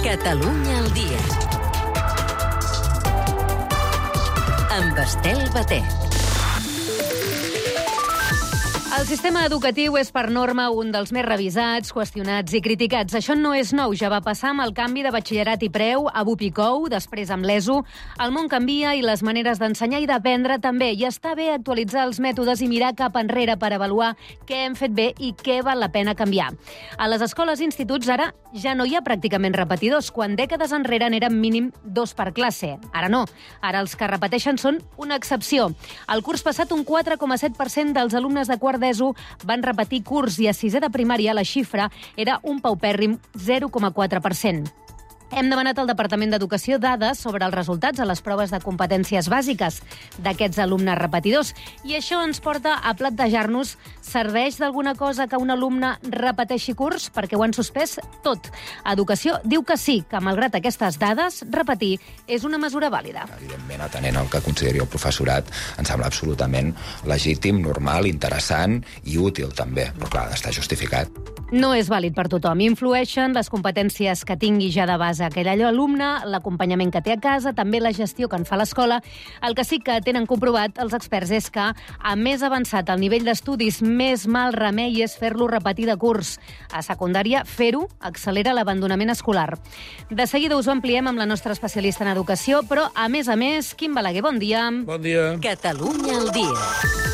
Catalunya al dia. Amb Estel Batet. El sistema educatiu és per norma un dels més revisats, qüestionats i criticats. Això no és nou, ja va passar amb el canvi de batxillerat i preu, a BUP i COU, després amb l'ESO. El món canvia i les maneres d'ensenyar i d'aprendre també. I està bé actualitzar els mètodes i mirar cap enrere per avaluar què hem fet bé i què val la pena canviar. A les escoles i instituts ara ja no hi ha pràcticament repetidors, quan dècades enrere n'eren mínim 2 per classe. Ara no. Ara els que repeteixen són una excepció. El curs passat un 4,7% dels alumnes de quart d'ESO van repetir curs i a sisè de primària la xifra era un paupèrrim 0,4%. Hem demanat al Departament d'Educació dades sobre els resultats a les proves de competències bàsiques d'aquests alumnes repetidors. I això ens porta a plantejar-nos: serveix d'alguna cosa que un alumne repeteixi curs perquè ho han suspès tot? Educació diu que sí, que malgrat aquestes dades, repetir és una mesura vàlida. Evidentment, atenent el que consideri el professorat, em sembla absolutament legítim, normal, interessant i útil també, però clar, ha d'estar justificat. No és vàlid per tothom. Influeixen les competències que tingui ja de base aquell alumne, l'acompanyament que té a casa, també la gestió que en fa l'escola. El que sí que tenen comprovat els experts és que, a més avançat el nivell d'estudis, més mal remei és fer-lo repetir de curs. A secundària, fer-ho accelera l'abandonament escolar. De seguida us ho ampliem amb la nostra especialista en educació, però, a més, Quim Balaguer, bon dia. Bon dia. Catalunya al dia.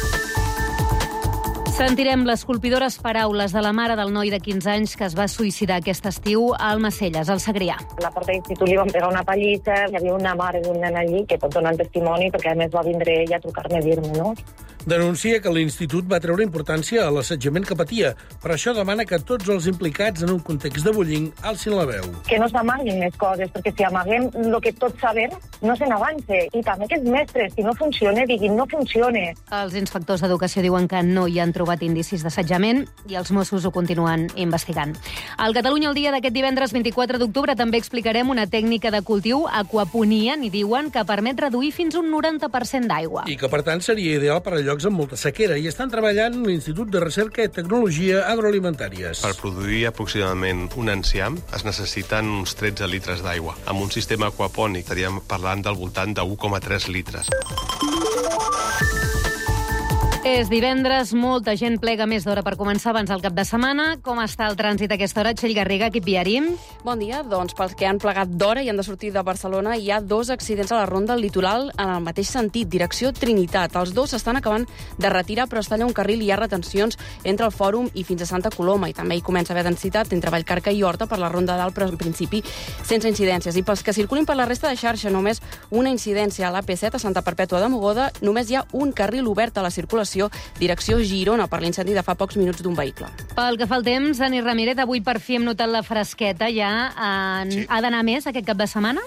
Sentirem les colpidores paraules de la mare del noi de 15 anys que es va suïcidar aquest estiu a Almacelles, al Segrià. A la porta de l'institut li van pegar una pallissa, hi havia una mare d'un nen allí que pot donar el testimoni, perquè a més va vindre ella a trucar-me a dir-me, no? Denuncia que l'institut va treure importància a l'assetjament que patia. Per això demana que tots els implicats en un context de bullying alcin la veu. Que no s'amaguin més coses, perquè si amaguem el que tots sabem, no se n'avance. I també que els mestres, si no funciona, diguin no funciona. Els inspectors d'educació diuen que no hi han trobat indicis d'assetjament i els Mossos ho continuen investigant. Al Catalunya al dia d'aquest divendres 24 d'octubre també explicarem una tècnica de cultiu aquaponia, ni diuen, que permet reduir fins un 90% d'aigua. I que, per tant, seria ideal per a llocs amb molta sequera, i estan treballant en l'Institut de Recerca i Tecnologia Agroalimentàries. Per produir aproximadament un enciam es necessiten uns 13 litres d'aigua. Amb un sistema aquapònic estaríem parlant del voltant de 1,3 litres. És divendres, molta gent plega més d'hora per començar abans del cap de setmana. Com està el trànsit a aquesta hora? Txell Garriga, equip viari. Bon dia. Doncs pels que han plegat d'hora i han de sortir de Barcelona, hi ha 2 accidents a la ronda del litoral en el mateix sentit, direcció Trinitat. Els 2 s'estan acabant de retirar, però es talla un carril i hi ha retencions entre el Fòrum i fins a Santa Coloma. I també hi comença a haver densitat entre Vallcarca i Horta per la ronda dalt, però en principi sense incidències. I pels que circulin per la resta de xarxa, només una incidència a l'AP7 a Santa Perpètua de Mogoda. Només hi ha un carril obert a la circulació direcció Girona per l'incendi de fa pocs minuts d'un vehicle. Pel que fa al temps, Dani Ramírez, avui per fi hem notat la fresqueta. Ja ha d'anar més aquest cap de setmana?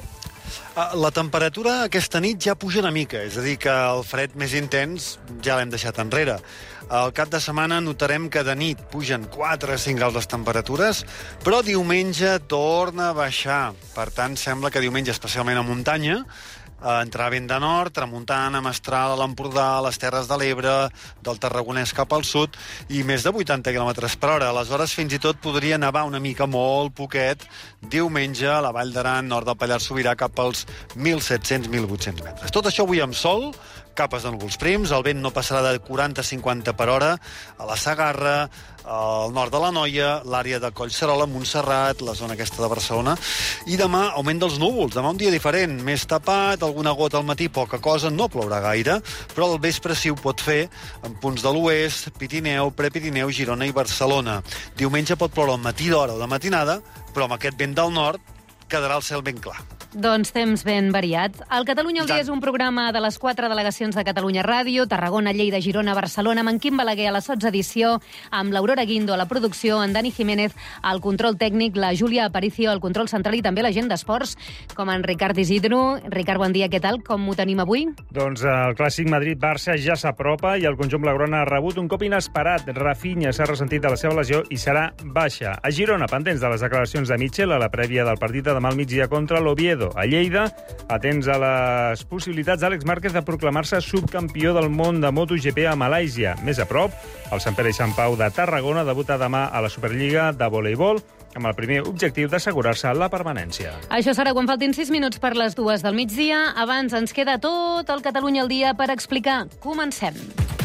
La temperatura aquesta nit ja puja una mica, és a dir, que el fred més intens ja l'hem deixat enrere. Al cap de setmana notarem que de nit pugen 4 a 5 graus les temperatures, però diumenge torna a baixar. Per tant, sembla que diumenge, especialment a muntanya, entrarà vent de nord, tramuntana, mestral, a l'Empordà, a les Terres de l'Ebre, del Tarragonès cap al sud, i més de 80 km per hora. Aleshores, fins i tot podria nevar una mica, molt poquet, diumenge a la Vall d'Aran, nord del Pallars Sobirà, cap als 1.700-1.800 metres. Tot això avui amb sol, capes de núvols prims, el vent no passarà de 40-50 per hora a la Segarra, al nord de l'Anoia, l'àrea de Collserola, Montserrat, la zona aquesta de Barcelona, i demà augment dels núvols, demà un dia diferent, més tapat, alguna gota al matí, poca cosa, no plourà gaire, però al vespre sí ho pot fer en punts de l'oest, Pirineu, Prepirineu, Girona i Barcelona. Diumenge pot ploure al matí d'hora o de matinada, però amb aquest vent del nord quedarà el cel ben clar. Doncs temps ben variat. El Catalunya al dia és un programa de les 4 delegacions de Catalunya Ràdio, Tarragona, Lleida, Girona, Barcelona, amb en Quim Balaguer a la 16 edició, amb l'Aurora Guindo a la producció, en Dani Jiménez al control tècnic, la Júlia Aparicio al control central i també la gent d'esports, com en Ricard Isidro. Ricard, bon dia, què tal? Com ho tenim avui? Doncs el clàssic Madrid-Barça ja s'apropa i el conjunt blaugrana ha rebut un cop inesperat. Rafinha s'ha ressentit de la seva lesió i serà baixa. A Girona, pendents de les declaracions de Mitchell a la prèvia del partit de demà al migdia contra l'Oviedo. A Lleida, atents a les possibilitats d'Àlex Márquez de proclamar-se subcampió del món de MotoGP a Malàisia. Més a prop, el Sant Pere i Sant Pau de Tarragona debuta demà a la Superliga de voleibol. amb el primer objectiu d'assegurar-se la permanència. Això serà quan faltin 6 minuts per les 2 del migdia. Abans ens queda tot el Catalunya al dia per explicar. Comencem.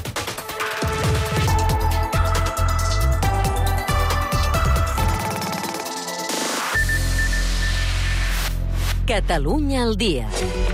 Catalunya al dia.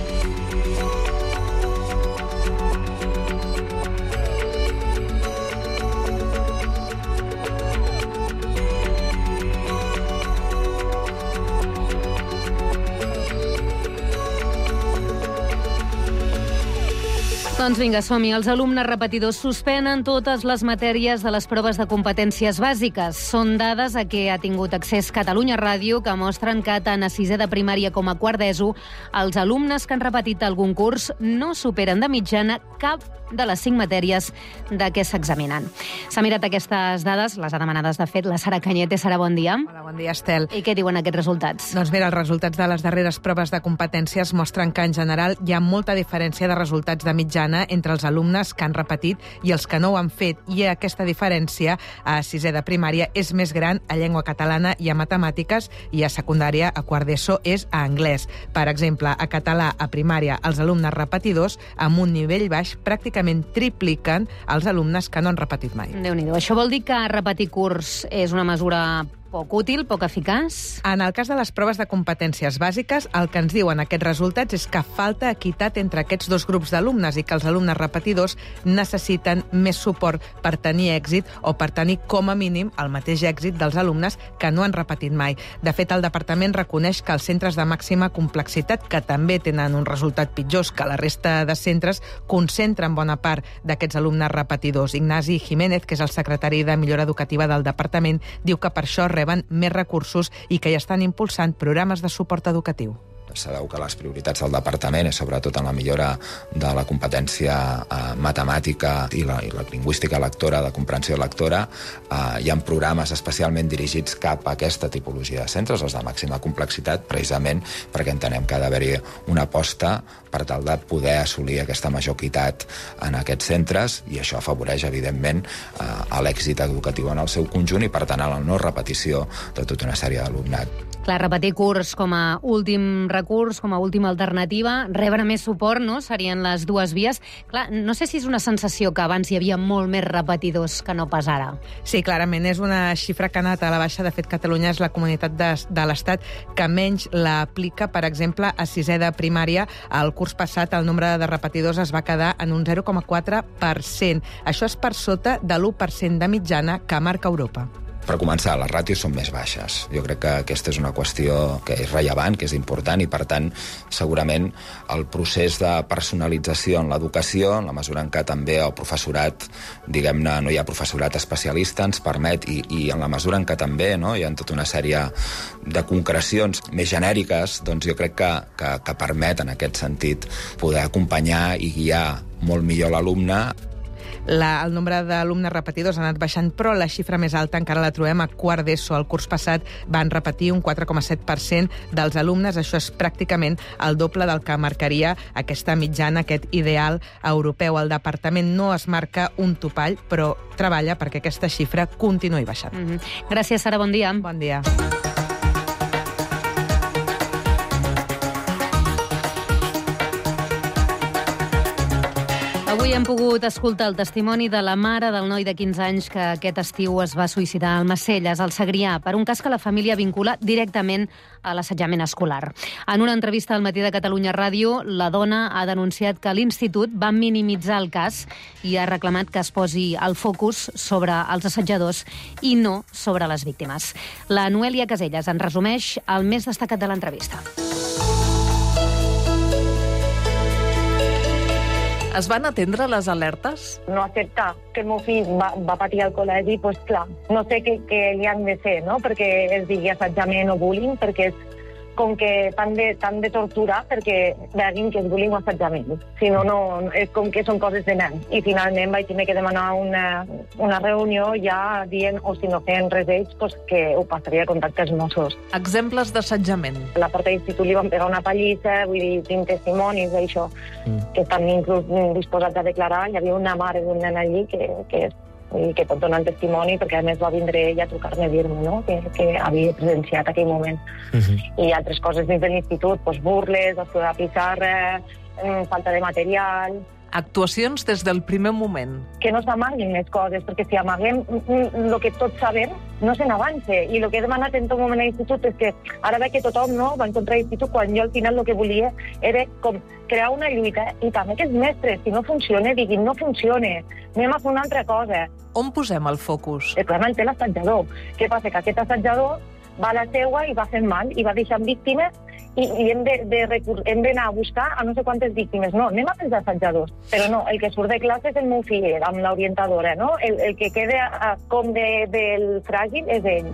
Doncs vinga, som-hi. Els alumnes repetidors suspenen totes les matèries de les proves de competències bàsiques. Són dades a què ha tingut accés Catalunya Ràdio, que mostren que tant a sisè de primària com a quart d'ESO, els alumnes que han repetit algun curs no superen de mitjana cap de les 5 matèries de què s'examinen. S'ha mirat aquestes dades, les ha demanades, de fet, la Sara Cañete. Sara, bon dia. Hola, bon dia, Estel. I què diuen aquests resultats? Doncs mira, els resultats de les darreres proves de competències mostren que, en general, hi ha molta diferència de resultats de mitjana entre els alumnes que han repetit i els que no ho han fet, i aquesta diferència a sisè de primària és més gran a llengua catalana i a matemàtiques, i a secundària, a quart d'ESO, és a anglès. Per exemple, a català, a primària, els alumnes repetidors, amb un nivell baix, pràcticament tripliquen els alumnes que no han repetit mai. Déu-n'hi-do. Això vol dir que repetir curs és una mesura poc útil, poc eficaç? En el cas de les proves de competències bàsiques, el que ens diuen aquests resultats és que falta equitat entre aquests dos grups d'alumnes i que els alumnes repetidors necessiten més suport per tenir èxit o per tenir com a mínim el mateix èxit dels alumnes que no han repetit mai. De fet, el departament reconeix que els centres de màxima complexitat, que també tenen un resultat pitjors que la resta de centres, concentren bona part d'aquests alumnes repetidors. Ignasi Jiménez, que és el secretari de Millora Educativa del departament, diu que per això reben més recursos i que hi estan impulsant programes de suport educatiu. Sabeu que les prioritats del departament és sobretot en la millora de la competència matemàtica i la lingüística lectora, de comprensió lectora. Hi ha programes especialment dirigits cap a aquesta tipologia de centres, els de màxima complexitat, precisament perquè entenem que ha d'haver-hi una aposta per tal de poder assolir aquesta major equitat en aquests centres, i això afavoreix, evidentment, l'èxit educatiu en el seu conjunt i, per tant, a la no repetició de tota una sèrie d'alumnat. Clar, repetir curs com a últim recurs, com a última alternativa, rebre més suport, no?, serien les dues vies. Clar, no sé si és una sensació que abans hi havia molt més repetidors que no pas ara. Sí, clarament, és una xifra que ha anat a la baixa. De fet, Catalunya és la comunitat de l'Estat que menys l'aplica. Per exemple, a sisè de primària, el curs passat, el nombre de repetidors es va quedar en un 0,4%. Això és per sota de l'1% de mitjana que marca Europa. Per començar, les ràtios són més baixes. Jo crec que aquesta és una qüestió que és rellevant, que és important, i per tant, segurament el procés de personalització en l'educació, en la mesura en què també el professorat, diguem-ne, no hi ha professorat especialista, ens permet, i en la mesura en què també hi ha tota una sèrie de concrecions més genèriques, doncs jo crec que permet, en aquest sentit, poder acompanyar i guiar molt millor l'alumne. El nombre d'alumnes repetidors ha anat baixant, però la xifra més alta encara la trobem a quart d'ESO. El curs passat van repetir un 4,7% dels alumnes. Això és pràcticament el doble del que marcaria aquesta mitjana, aquest ideal europeu. El departament no es marca un topall, però treballa perquè aquesta xifra continuï baixant. Gràcies, Sara. Bon dia. Bon dia. Avui hem pogut escoltar el testimoni de la mare del noi de 15 anys que aquest estiu es va suïcidar al Almacelles, al Segrià, per un cas que la família vincula directament a l'assetjament escolar. En una entrevista al Matí de Catalunya Ràdio, la dona ha denunciat que l'institut va minimitzar el cas i ha reclamat que es posi el focus sobre els assetjadors i no sobre les víctimes. La Noèlia Caselles en resumeix el més destacat de l'entrevista. Es van atendre les alertes? No acceptar que el meu fill va patir al col·legi, doncs clar, no sé què li han de fer, no?, perquè es digui assetjament o bullying, perquè és com que t'han de torturar perquè vegin que és bullying o assetjament. Si no, és com que són coses de nen. I finalment vaig tenir que demanar una reunió ja dient, o si no feien res d'ells, doncs que ho passaria a contacte als Mossos. Exemples d'assetjament. A la porta de l'institut li van pegar una pallissa, vull dir, tinc testimonis d'això, que estan inclús disposats a declarar. Hi havia una mare d'un nen allí que i que pot donar el testimoni, perquè a més va vindre ella a trucar-me a dir-me, no?, que havia presenciat aquell moment. I altres coses dins de l'institut, doncs burles, descuidar la pissarra, falta de material... Actuacions des del primer moment. Que no s'amaguin les coses, perquè si amaguem el que tots sabem, no se n'avance. I el que he demanat en tot moment a l'institut és que ara veig que tothom va en contra de l'institut, quan jo al final el que volia era com crear una lluita, i també que els mestres, si no funciona, diguin no funciona, anem a fer una altra cosa. On posem el focus? El problema el té l'assetjador. Què passa? Que aquest assetjador va a la seua i va fent mal, i va deixant víctimes, i hem d'anar a buscar a no sé quantes víctimes. No, anem a pels assetjadors. Però no, el que surt de classe és el meu fill, amb l'orientadora, no? El que queda com del fràgil és ell.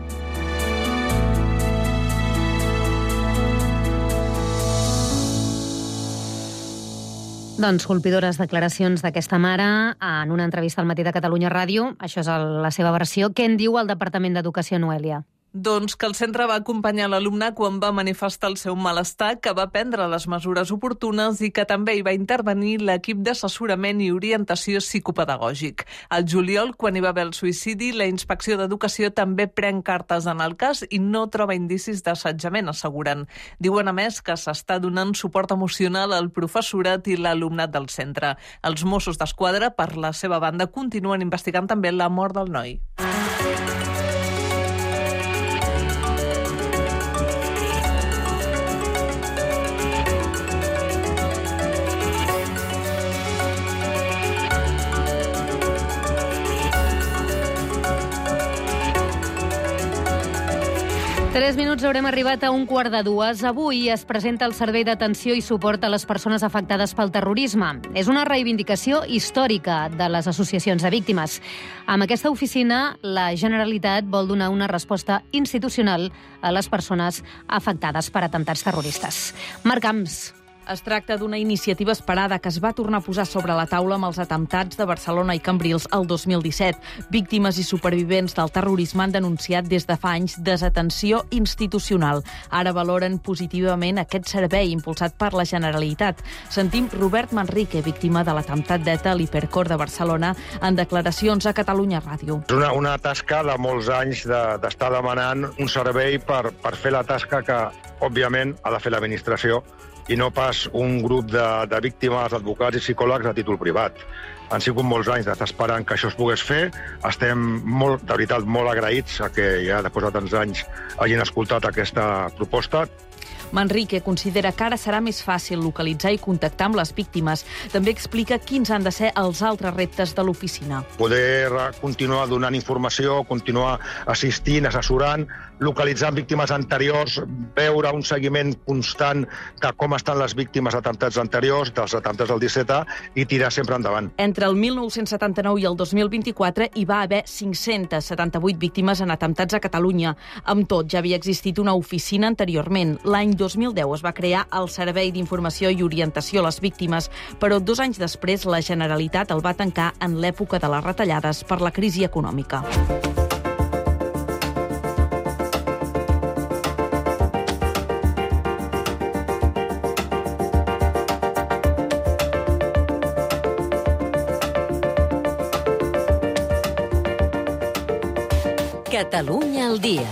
Doncs colpidores declaracions d'aquesta mare en una entrevista al Matí de Catalunya Ràdio. Això és la seva versió. Què en diu el Departament d'Educació, Noelia? Doncs que el centre va acompanyar l'alumne quan va manifestar el seu malestar, que va prendre les mesures oportunes i que també hi va intervenir l'equip d'assessorament i orientació psicopedagògic. Al juliol, quan hi va haver el suïcidi, la Inspecció d'Educació també pren cartes en el cas i no troba indicis d'assetjament, asseguren. Diuen, a més, que s'està donant suport emocional al professorat i l'alumnat del centre. Els Mossos d'Esquadra, per la seva banda, continuen investigant també la mort del noi. Tres minuts haurem arribat a 1:15. Avui es presenta el Servei d'Atenció i Suport a les Persones Afectades pel Terrorisme. És una reivindicació històrica de les associacions de víctimes. Amb aquesta oficina, la Generalitat vol donar una resposta institucional a les persones afectades per atemptats terroristes. Marc Camps. Es tracta d'una iniciativa esperada que es va tornar a posar sobre la taula amb els atemptats de Barcelona i Cambrils el 2017. Víctimes i supervivents del terrorisme han denunciat des de fa anys desatenció institucional. Ara valoren positivament aquest servei impulsat per la Generalitat. Sentim Robert Manrique, víctima de l'atemptat d'ETA a l'Hipercor de Barcelona, en declaracions a Catalunya Ràdio. És una tasca de molts anys d'estar demanant un servei per fer la tasca que, òbviament, ha de fer l'administració i no pas un grup de víctimes, advocats i psicòlegs a títol privat. Han sigut molts anys d'estar esperant que això es pogués fer. Estem, de veritat, molt agraïts a que ja després de tants anys hagin escoltat aquesta proposta. Manrique considera que ara serà més fàcil localitzar i contactar amb les víctimes. També explica quins han de ser els altres reptes de l'oficina. Poder continuar donant informació, continuar assistint, assessorant, localitzant víctimes anteriors, veure un seguiment constant de com estan les víctimes d'atemptats anteriors, dels atemptats del 17 i tirar sempre endavant. Entre el 1979 i el 2024 hi va haver 578 víctimes en atemptats a Catalunya. Amb tot, ja havia existit una oficina anteriorment. L'any 2010 es va crear el Servei d'Informació i Orientació a les Víctimes, però 2 anys després la Generalitat el va tancar en l'època de les retallades per la crisi econòmica. Catalunya al dia.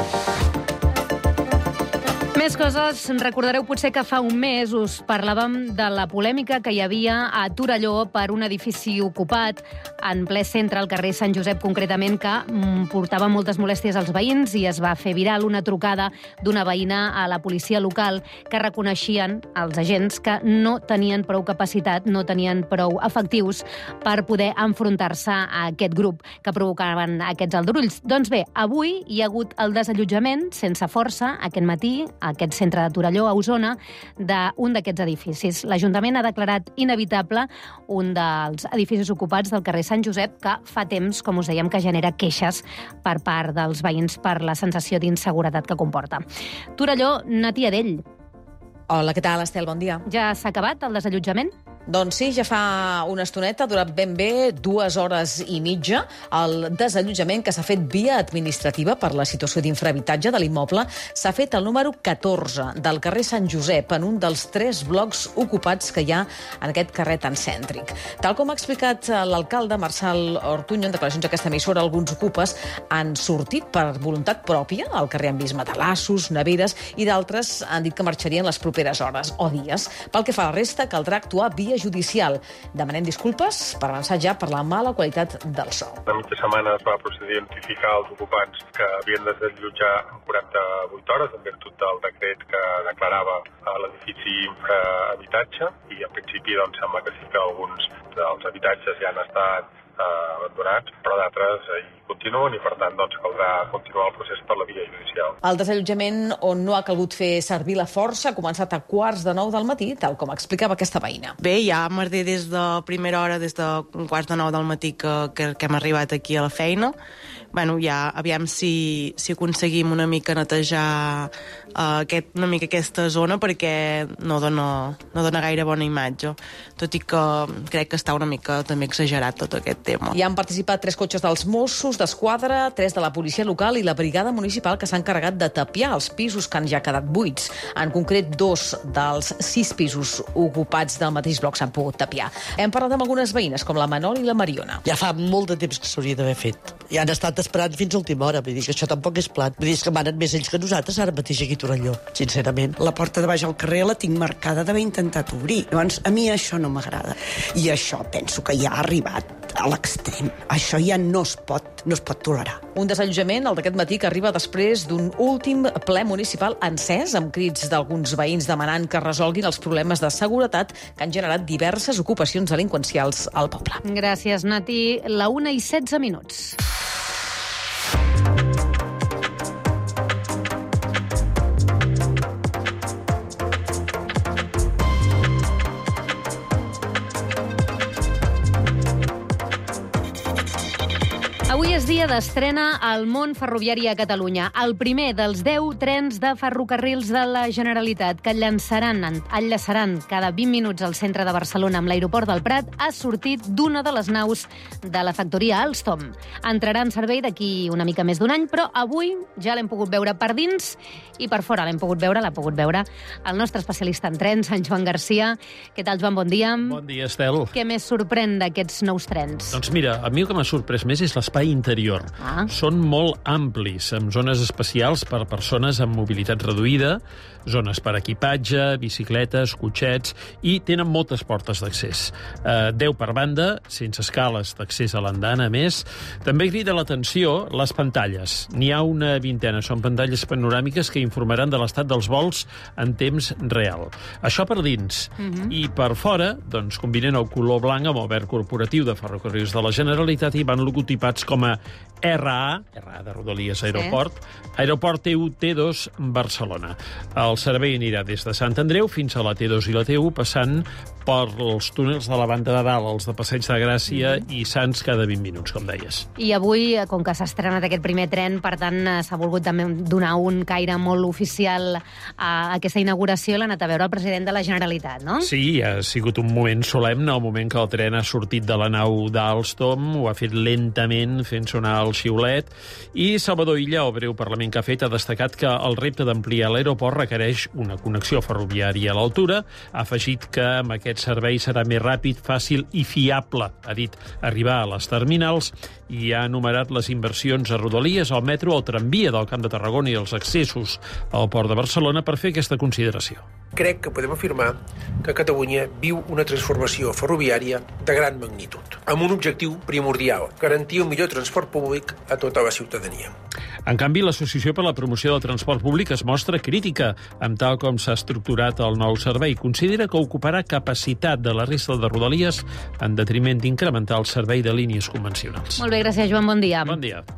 Més coses. Recordareu potser que fa un mes us parlàvem de la polèmica que hi havia a Torelló per un edifici ocupat en ple centre, al carrer Sant Josep concretament, que portava moltes molèsties als veïns i es va fer viral una trucada d'una veïna a la policia local que reconeixien els agents que no tenien prou capacitat, no tenien prou efectius per poder enfrontar-se a aquest grup que provocaven aquests aldarulls. Doncs bé, avui hi ha hagut el desallotjament sense força aquest matí a aquest centre de Torelló, a Osona, d'un d'aquests edificis. L'Ajuntament ha declarat inevitable un dels edificis ocupats del carrer Sant Josep, que fa temps, com us dèiem, que genera queixes per part dels veïns per la sensació d'inseguretat que comporta. Torelló, Natia Dell. Hola, què tal, Estel? Bon dia. Ja s'ha acabat el desallotjament? Doncs sí, ja fa una estoneta, ha durat ben bé 2 hores i mitja, el desallotjament que s'ha fet via administrativa per la situació d'infrahabitatge de l'immoble s'ha fet al número 14 del carrer Sant Josep, en un dels 3 blocs ocupats que hi ha en aquest carrer tan cèntric. Tal com ha explicat l'alcalde Marçal Ortuño en declaracions a aquesta emissora, alguns ocupes han sortit per voluntat pròpia, al carrer han vist matalassos, neveres, i d'altres han dit que marxarien les properes hores o dies. Pel que fa a la resta, caldrà actuar via judicial. Demanem disculpes per avançar ja per la mala qualitat del so. La mitja setmana es va procedir a notificar als ocupants que havien de desallotjar en 48 hores en virtut del decret que declarava l'edifici infrahabitatge i en principi sembla que sí que alguns dels habitatges ja han estat abandonats, però d'altres hi continuen i per tant caldrà continuar el procés per la via judicial. El desallotjament on no ha calgut fer servir la força ha començat a 8:45 del matí, tal com explicava aquesta veïna. Bé, ja m'ardé des de primera hora, des de 8:45 del matí que hem arribat aquí a la feina. Bueno, ja aviam si aconseguim una mica netejar una mica aquesta zona perquè no dona gaire bona imatge, tot i que crec que està una mica també exagerat tot aquest tema. Hi han participat 3 cotxes dels Mossos d'Esquadra, 3 de la policia local i la brigada municipal que s'han encarregat de tapiar els pisos que han ja quedat buits. En concret, 2 dels 6 pisos ocupats del mateix bloc s'han pogut tapiar. Hem parlat amb algunes veïnes, com la Manol i la Mariona. Ja fa molt de temps que s'hauria d'haver fet. I han estat esperant fins a última hora. Vull dir que això tampoc és plat. Vull dir que manen més ells que nosaltres ara mateix aquí a Torelló, sincerament. La porta de baix al carrer la tinc marcada d'haver intentat obrir. Llavors, a mi això no m'agrada. I això penso que ja ha arribat a l'extrem. Això ja no es pot tolerar. Un desallotjament, el d'aquest matí, que arriba després d'un últim ple municipal encès, amb crits d'alguns veïns demanant que resolguin els problemes de seguretat que han generat diverses ocupacions delinqüencials al poble. Gràcies, Nati. La 1:16. Avui és dia d'estrena al món ferroviari a Catalunya. El primer dels 10 trens de ferrocarrils de la Generalitat que enllaçaran cada 20 minuts al centre de Barcelona amb l'aeroport del Prat ha sortit d'una de les naus de la factoria Alstom. Entrarà en servei d'aquí una mica més d'un any, però avui ja l'hem pogut veure per dins i per fora. L'ha pogut veure el nostre especialista en trens, en Joan Garcia. Què tal, Joan? Bon dia. Bon dia, Estel. Què més sorprèn d'aquests nous trens? Doncs mira, a mi el que m'ha sorprès més és l'espai interior. Són molt amplis, amb zones especials per persones amb mobilitat reduïda, zones per equipatge, bicicletes, cotxets, i tenen moltes portes d'accés. 10 per banda, sense escales d'accés a l'andana, a més. També crida l'atenció les pantalles. N'hi ha una vintena, són pantalles panoràmiques que informaran de l'estat dels vols en temps real. Això per dins. I per fora, doncs, combinen el color blanc amb el verd corporatiu de Ferrocarrils de la Generalitat i van logotipats com a RA de Rodalies Aeroport, Aeroport T1-T2 Barcelona. El servei anirà des de Sant Andreu fins a la T2 i la T1, passant pels túnels de la banda de dalt, els de Passeig de Gràcia i Sants cada 20 minuts, com deies. I avui, com que s'ha estrenat aquest primer tren, per tant, s'ha volgut també donar un caire molt oficial a aquesta inauguració i l'ha anat a veure el president de la Generalitat, no? Sí, ha sigut un moment solemne, el moment que el tren ha sortit de la nau d'Alstom, ho ha fet lentament, fent sonar el xiulet, i Salvador Illa, el breu parlament que ha fet, ha destacat que el repte d'ampliar l'aeroport requereix una connexió ferroviària a l'altura, ha afegit que amb aquest servei serà més ràpid, fàcil i fiable, ha dit, arribar a les terminals, i ha enumerat les inversions a Rodalies, al metro, al tramvia del Camp de Tarragona i els accessos al Port de Barcelona per fer aquesta consideració. Crec que podem afirmar que Catalunya viu una transformació ferroviària de gran magnitud, amb un objectiu primordial, garantir un millor transport públic a tota la ciutadania. En canvi, l'Associació per la Promoció del Transport Públic es mostra crítica amb tal com s'ha estructurat el nou servei. Considera que ocuparà capacitat de la resta de Rodalies en detriment d'incrementar el servei de línies convencionals. Molt bé, gràcies, Joan. Bon dia. Bon dia.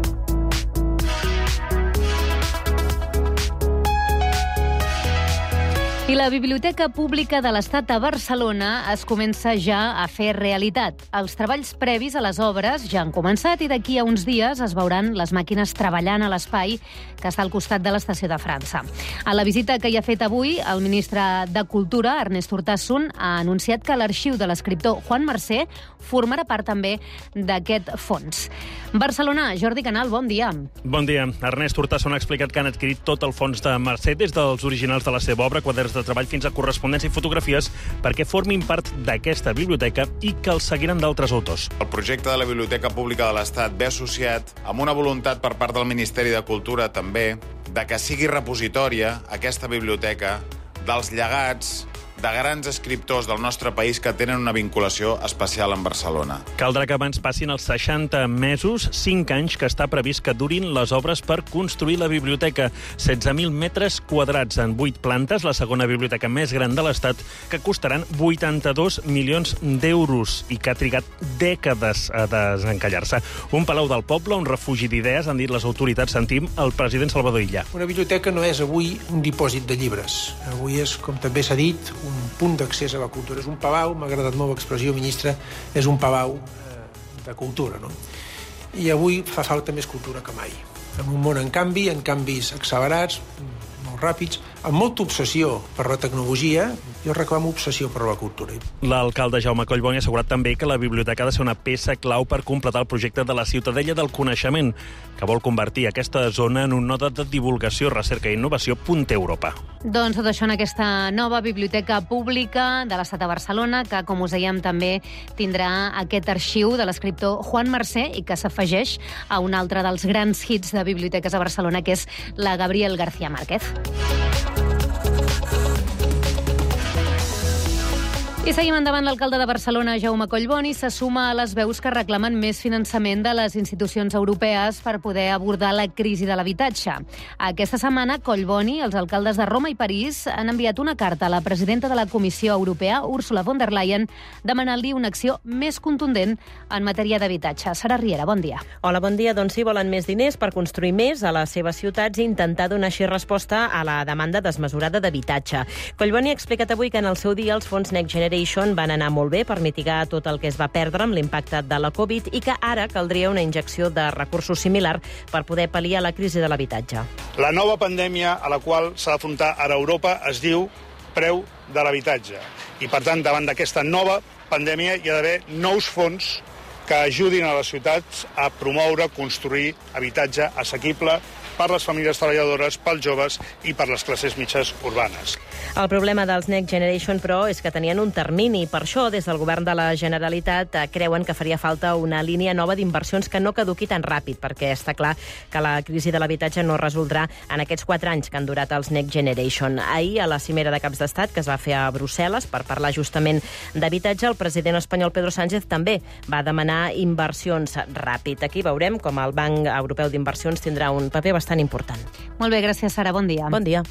I la La Biblioteca Pública de l'Estat a Barcelona es comença ja a fer realitat. Els treballs previs a les obres ja han començat i d'aquí a uns dies es veuran les màquines treballant a l'espai que està al costat de l'Estació de França. A la visita que hi ha fet avui, el ministre de Cultura, Ernest Urtasun, ha anunciat que l'arxiu de l'escriptor Juan Marsé formarà part també d'aquest fons. Barcelona, Jordi Canal, bon dia. Bon dia. Ernest Urtasun ha explicat que han adquirit tot el fons de Marsé, des dels originals de la seva obra, quaderns de treball, fins a correspondència i fotografies, perquè formin part d'aquesta biblioteca i que el seguiran d'altres autors. El projecte de la Biblioteca Pública de l'Estat ve associat amb una voluntat per part del Ministeri de Cultura, també, de que sigui repositòria aquesta biblioteca dels llegats de grans escriptors del nostre país que tenen una vinculació especial amb Barcelona. Caldrà que abans passin els 60 mesos, 5 anys, que està previst que durin les obres per construir la biblioteca. 16.000 metres quadrats en 8 plantes, la segona biblioteca més gran de l'Estat, que costaran 82 milions d'euros i que ha trigat dècades a desencallar-se. Un palau del poble, un refugi d'idees, han dit les autoritats. Sentim el president Salvador Illa. Una biblioteca no és avui un dipòsit de llibres. Avui és, com també s'ha dit, un punt d'accés a la cultura. És un palau, m'ha agradat molt l'expressió, ministre, és un palau de cultura, no? I avui fa falta més cultura que mai. En un món en canvi, en canvis accelerats, molt ràpids, amb molta obsessió per la tecnologia, jo reclamo obsessió per la cultura. L'alcalde Jaume Collboni ha assegurat també que la biblioteca ha de ser una peça clau per completar el projecte de la Ciutadella del Coneixement, que vol convertir aquesta zona en un node de divulgació, recerca i innovació punter Europa. Doncs tot això en aquesta nova biblioteca pública de l'Estat a Barcelona, que, com us dèiem, també tindrà aquest arxiu de l'escriptor Juan Marsé i que s'afegeix a un altre dels grans hits de biblioteques a Barcelona, que és la Gabriel García Márquez. I seguim endavant. L'alcalde de Barcelona, Jaume Collboni, se suma a les veus que reclamen més finançament de les institucions europees per poder abordar la crisi de l'habitatge. Aquesta setmana, Collboni, els alcaldes de Roma i París, han enviat una carta a la presidenta de la Comissió Europea, Ursula von der Leyen, demanant-li una acció més contundent en matèria d'habitatge. Sara Riera, bon dia. Hola, bon dia. Doncs sí, volen més diners per construir més a les seves ciutats i intentar donar així resposta a la demanda desmesurada d'habitatge. Collboni ha explicat avui que en el seu dia els fons Next Generation van anar molt bé per mitigar tot el que es va perdre amb l'impacte de la Covid i que ara caldria una injecció de recursos similar per poder pal·liar la crisi de l'habitatge. La nova pandèmia a la qual s'ha d'afrontar ara Europa es diu preu de l'habitatge. I, per tant, davant d'aquesta nova pandèmia hi ha d'haver nous fons que ajudin a les ciutats a promoure, construir habitatge assequible per les famílies treballadores, pels joves i per les classes mitjanes urbanes. El problema dels Next Generation, però, és que tenien un termini. Per això, des del govern de la Generalitat, creuen que faria falta una línia nova d'inversions que no caduqui tan ràpid, perquè està clar que la crisi de l'habitatge no resoldrà en aquests 4 anys que han durat els Next Generation. Ahir, a la cimera de caps d'estat, que es va fer a Brussel·les per parlar justament d'habitatge, el president espanyol Pedro Sánchez també va demanar inversions ràpid. Aquí veurem com el Banc Europeu d'Inversions tindrà un paper bastant important. Molt bé, gràcies, Sara. Bon dia. Bon dia.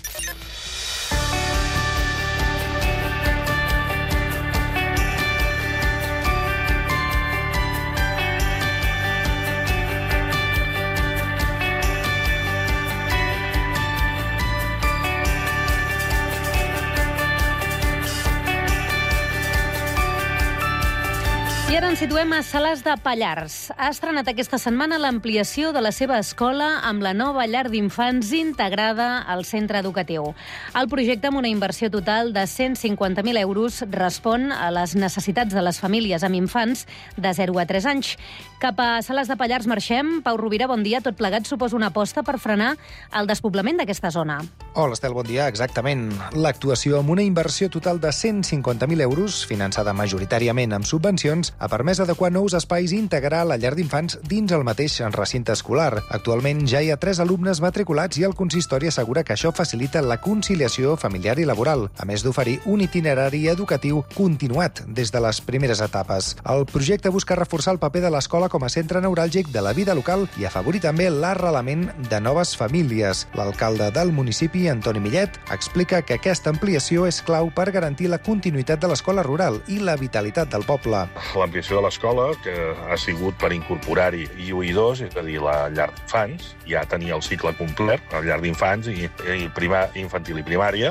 I ara ens situem a Salàs de Pallars. Ha estrenat aquesta setmana l'ampliació de la seva escola amb la nova llar d'infants integrada al centre educatiu. El projecte, amb una inversió total de 150.000 euros, respon a les necessitats de les famílies amb infants de 0 a 3 anys. Cap a Salàs de Pallars marxem. Pau Rovira, bon dia. Tot plegat suposa una aposta per frenar el despoblament d'aquesta zona. Hola, Estel, bon dia. Exactament. L'actuació, amb una inversió total de 150.000 euros, finançada majoritàriament amb subvencions, ha permès adequar nous espais i integrar la llar d'infants dins el mateix recinte escolar. Actualment ja hi ha 3 alumnes matriculats i el consistori assegura que això facilita la conciliació familiar i laboral, a més d'oferir un itinerari educatiu continuat des de les primeres etapes. El projecte busca reforçar el paper de l'escola com a centre neuràlgic de la vida local i afavorir també l'arrelament de noves famílies. L'alcalde del municipi, Antoni Millet, explica que aquesta ampliació és clau per garantir la continuïtat de l'escola rural i la vitalitat del poble. L'ampliació de l'escola, que ha sigut per incorporar-hi I1 i 2, és a dir, la llar d'infants, ja tenia el cicle complet, la llar d'infants i infantil i primària,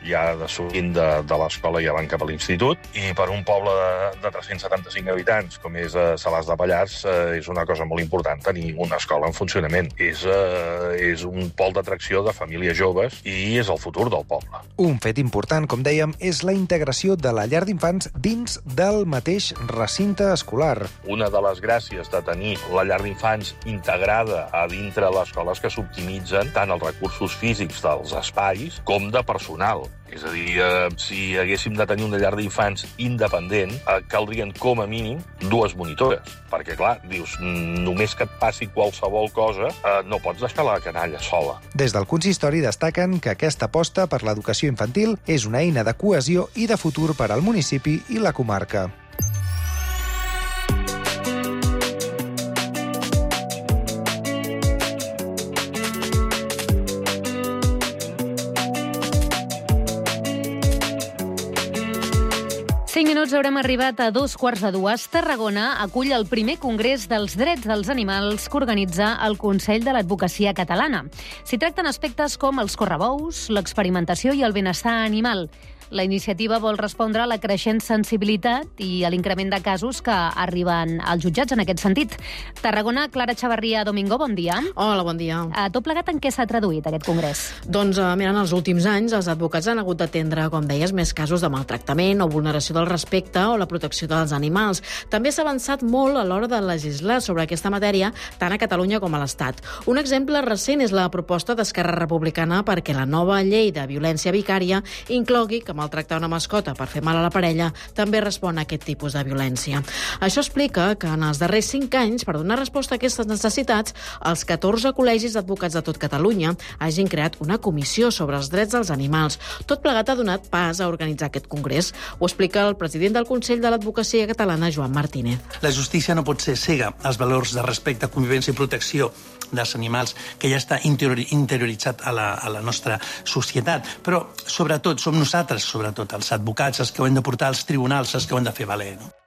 ja de sortint de l'escola ja van cap a l'institut, i per un poble de 375 habitants, com és Salàs de Pallars, és una cosa molt important tenir una escola en funcionament. És un pol d'atracció de famílies joves i és el futur del poble. Un fet important, com dèiem, és la integració de la llar d'infants dins del mateix recinte escolar. Una de les gràcies de tenir la llar d'infants integrada a dintre l'escola és que s'optimitzen tant els recursos físics dels espais com de personal. És a dir, si haguéssim de tenir una llar d'infants independent, caldrien com a mínim 2 monitores. Perquè, clar, dius, només que et passi qualsevol cosa, no pots deixar la canalla sola. Des del consistori destaquen que aquesta aposta per l'educació infantil és una eina de cohesió i de futur per al municipi i la comarca. Haurem arribat a 2:15. Tarragona acull el primer congrés dels drets dels animals que organitza el Consell de l'Advocacia Catalana. S'hi tracten aspectes com els correbous, l'experimentació i el benestar animal. La iniciativa vol respondre a la creixent sensibilitat i a l'increment de casos que arriben als jutjats en aquest sentit. Tarragona, Clara Chavarria Domingo, bon dia. Hola, bon dia. Tot plegat, en què s'ha traduït aquest congrés? Doncs, mira, en els últims anys els advocats han hagut d'atendre, com deies, més casos de maltractament o vulneració del respecte o la protecció dels animals. També s'ha avançat molt a l'hora de legislar sobre aquesta matèria, tant a Catalunya com a l'Estat. Un exemple recent és la proposta d'Esquerra Republicana perquè la nova llei de violència vicària inclogui que maltractar una mascota per fer mal a la parella també respon a aquest tipus de violència. Això explica que en els darrers 5 anys, per donar resposta a aquestes necessitats, els 14 col·legis d'advocats de tot Catalunya hagin creat una comissió sobre els drets dels animals. Tot plegat ha donat pas a organitzar aquest congrés. Ho explica el president del Consell de l'Advocacia Catalana, Joan Martínez. La justícia no pot ser cega als valors de respecte, convivència i protecció dels animals, que ja està interioritzat a la nostra societat. Però, sobretot, som nosaltres, sobretot, els advocats, els que ho hem de portar als tribunals, els que ho hem de fer valer, no?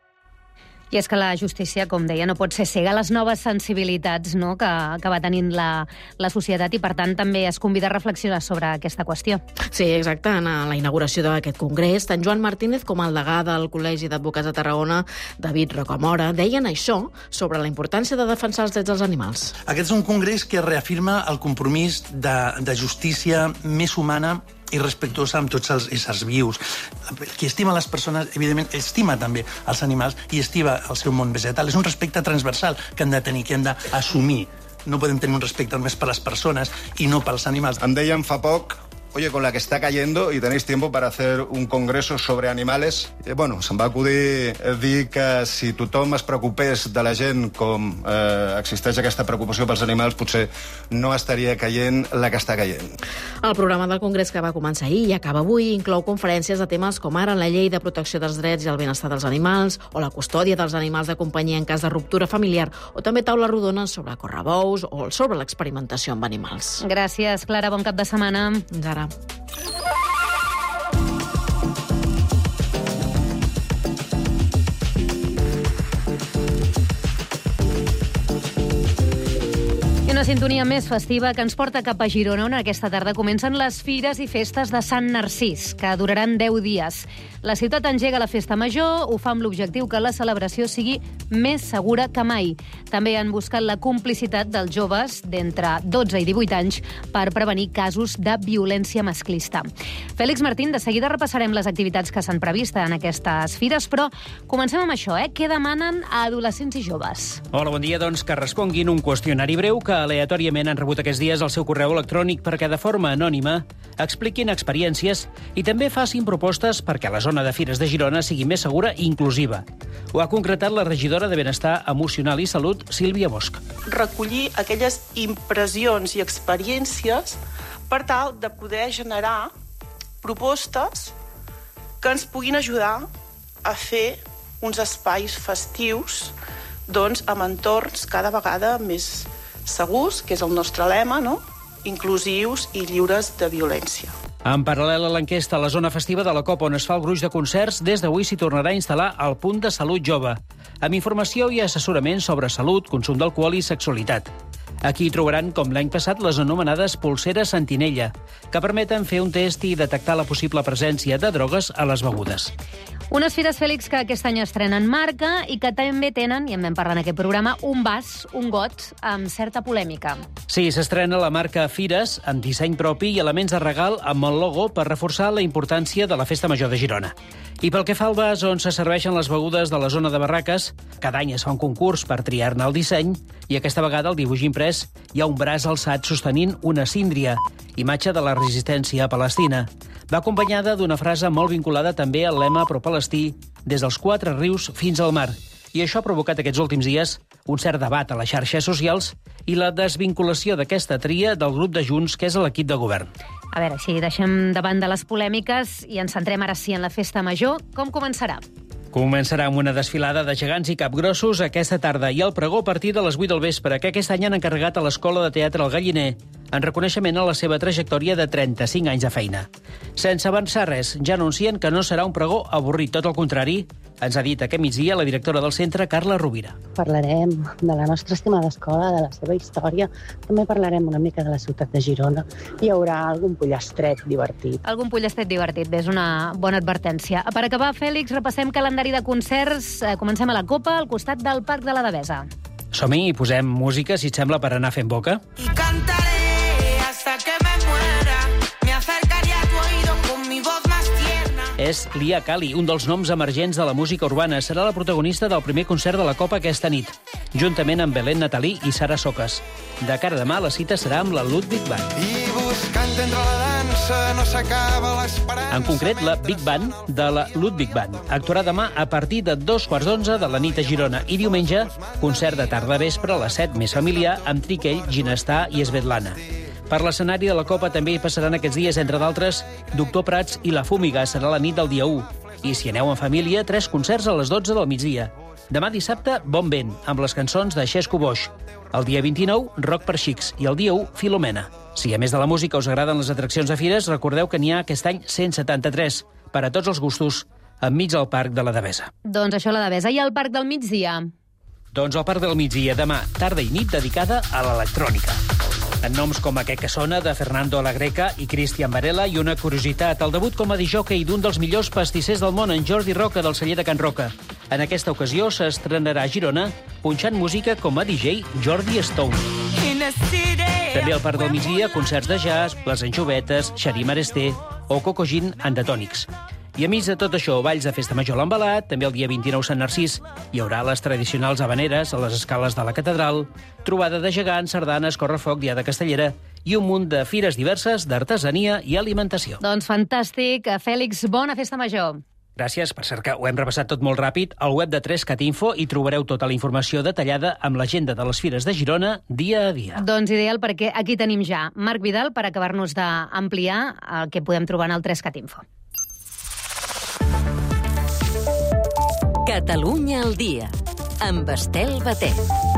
I és que la justícia, com deia, no pot ser cega a les noves sensibilitats, no?, que va tenint la societat, i per tant també es convida a reflexionar sobre aquesta qüestió. Sí, exacte. En la inauguració d'aquest congrés, tant Joan Martínez com el degà del Col·legi d'Advocats de Tarragona, David Rocamora, deien això sobre la importància de defensar els drets dels animals. Aquest és un congrés que reafirma el compromís de justícia més humana i respectuosa amb tots els éssers vius. Qui estima les persones, evidentment, estima també els animals i estima el seu món vegetal. És un respecte transversal que hem de tenir, que hem d'assumir. No podem tenir un respecte només per les persones i no pels animals. Em deien fa poc, oye, con la que está cayendo y tenéis tiempo para hacer un congreso sobre animales. Bueno, se'm va acudir dir que si tothom es preocupés de la gent com existeix aquesta preocupació pels animals, potser no estaria caient la que està caient. El programa del congrés, que va començar ahir i acaba avui, inclou conferències de temes com ara la llei de protecció dels drets i el benestar dels animals, o la custòdia dels animals de companyia en cas de ruptura familiar, o també taules rodones sobre correbous o sobre l'experimentació amb animals. Gràcies, Clara. Bon cap de setmana. Fins ara. Una sintonia més festiva que ens porta cap a Girona, on aquesta tarda comencen les fires i festes de Sant Narcís, que duraran 10 dies. La ciutat engega la festa major, ho fa amb l'objectiu que la celebració sigui més segura que mai. També han buscat la complicitat dels joves d'entre 12 i 18 anys per prevenir casos de violència masclista. Fèlix Martín, de seguida repassarem les activitats que s'han previst en aquestes fires, però comencem amb això, Què demanen a adolescents i joves? Hola, bon dia. Doncs que responguin un qüestionari breu que aleatòriament han rebut aquests dies al seu correu electrònic perquè de forma anònima expliquin experiències i també facin propostes perquè la zona de fires de Girona sigui més segura i inclusiva. Ho ha concretat la regidora de Benestar Emocional i Salut, Sílvia Bosch. Recollir aquelles impressions i experiències per tal de poder generar propostes que ens puguin ajudar a fer uns espais festius amb entorns cada vegada més segurs, que és el nostre lema, no? Inclusius i lliures de violència. En paral·lel a l'enquesta a la zona festiva de la Copa, on es fa el gruix de concerts, des d'avui s'hi tornarà a instal·lar el punt de salut jove, amb informació i assessorament sobre salut, consum d'alcohol i sexualitat. Aquí trobaran, com l'any passat, les anomenades polseres sentinella, que permeten fer un test i detectar la possible presència de drogues a les begudes. Unes fires, Fèlix, que aquest any estrenen marca i que també tenen, i en vam parlar en aquest programa, un vas, un got, amb certa polèmica. Sí, s'estrena la marca Fires, amb disseny propi i elements de regal amb el logo per reforçar la importància de la Festa Major de Girona. I pel que fa al vas on se serveixen les begudes de la zona de barraques, cada any es fa un concurs per triar-ne el disseny i aquesta vegada el dibuix imprès hi ha un braç alçat sostenint una síndria, imatge de la resistència a Palestina. Va acompanyada d'una frase molt vinculada també al lema pro-palestí des dels 4 rius fins al mar. I això ha provocat aquests últims dies un cert debat a les xarxes socials i la desvinculació d'aquesta tria del grup de Junts, que és l'equip de govern. A veure, si deixem davant de les polèmiques i ens centrem ara sí en la Festa Major, com començarà? Començarà amb una desfilada de gegants i capgrossos aquesta tarda i el pregó a partir de les 8 del vespre, que aquest any han encarregat a l'Escola de Teatre El Galliner, en reconeixement a la seva trajectòria de 35 anys de feina. Sense avançar res, ja anuncien que no serà un pregó avorrit, tot el contrari, ens ha dit aquest migdia la directora del centre, Carla Rovira. Parlarem de la nostra estimada escola, de la seva història, també parlarem una mica de la ciutat de Girona. Hi haurà algun pollastre divertit. Algun pollastre divertit, bé, és una bona advertència. Per acabar, Fèlix, repassem calendari de concerts. Comencem a la Copa, al costat del Parc de la Devesa. Som-hi i posem música, si et sembla, per anar fent boca. Y cantaré hasta que me muera, me acercaré a tu oído con mi voz más tierna. És Lia Kali, un dels noms emergents de la música urbana. Serà la protagonista del primer concert de la Copa aquesta nit, juntament amb Belén Natalí i Sara Socas. De cara a demà, la cita serà amb la Ludwig Band. I buscant entre la dansa no s'acaba l'esperança. En concret, la Big Band de la Ludwig Band. Actuarà demà a partir de 2:15 de la nit a Girona i diumenge, concert de tarda-vespre a les 7, més familiar, amb Triquell, Ginestar i Svetlana. Per l'escenari de la Copa també hi passaran aquests dies, entre d'altres, Doctor Prats i La Fúmiga, serà la nit del dia 1. I si aneu en família, 3 concerts a les 12 del migdia. Demà dissabte, Bon Vent, amb les cançons de Xesco Boix. El dia 29, Rock per Xics, i el dia 1, Filomena. Si a més de la música us agraden les atraccions de fires, recordeu que n'hi ha aquest any 173, per a tots els gustos, enmig del Parc de la Devesa. Doncs això, la Devesa. I el Parc del Migdia? Doncs el Parc del Migdia, demà, tarda i nit, dedicada a l'electrònica. En noms com aquest que sona, de Fernando Alagreca i Cristian Varela, i una curiositat, el debut com a discjòquei d'un dels millors pastissers del món, en Jordi Roca, del celler de Can Roca. En aquesta ocasió s'estrenarà a Girona, punxant música com a DJ Jordi Stone. També al Parc del Migdia, concerts de jazz, Les Anxovetes, Xarí Maresté o Cocogin Andatònics. I a mig de tot això, balls de Festa Major a l'Envelat, també el dia 29 Sant Narcís, hi haurà les tradicionals habaneres a les escales de la catedral, trobada de gegants, sardanes, correfoc, diada castellera i un munt de fires diverses d'artesania i alimentació. Doncs fantàstic. Fèlix, bona Festa Major. Gràcies. Per cert que ho hem repassat tot molt ràpid. Al web de 3cat Info hi trobareu tota la informació detallada amb l'agenda de les fires de Girona dia a dia. Doncs ideal, perquè aquí tenim ja Marc Vidal per acabar-nos d'ampliar el que podem trobar en el 3cat Info. Catalunya al dia, amb Estel Batet.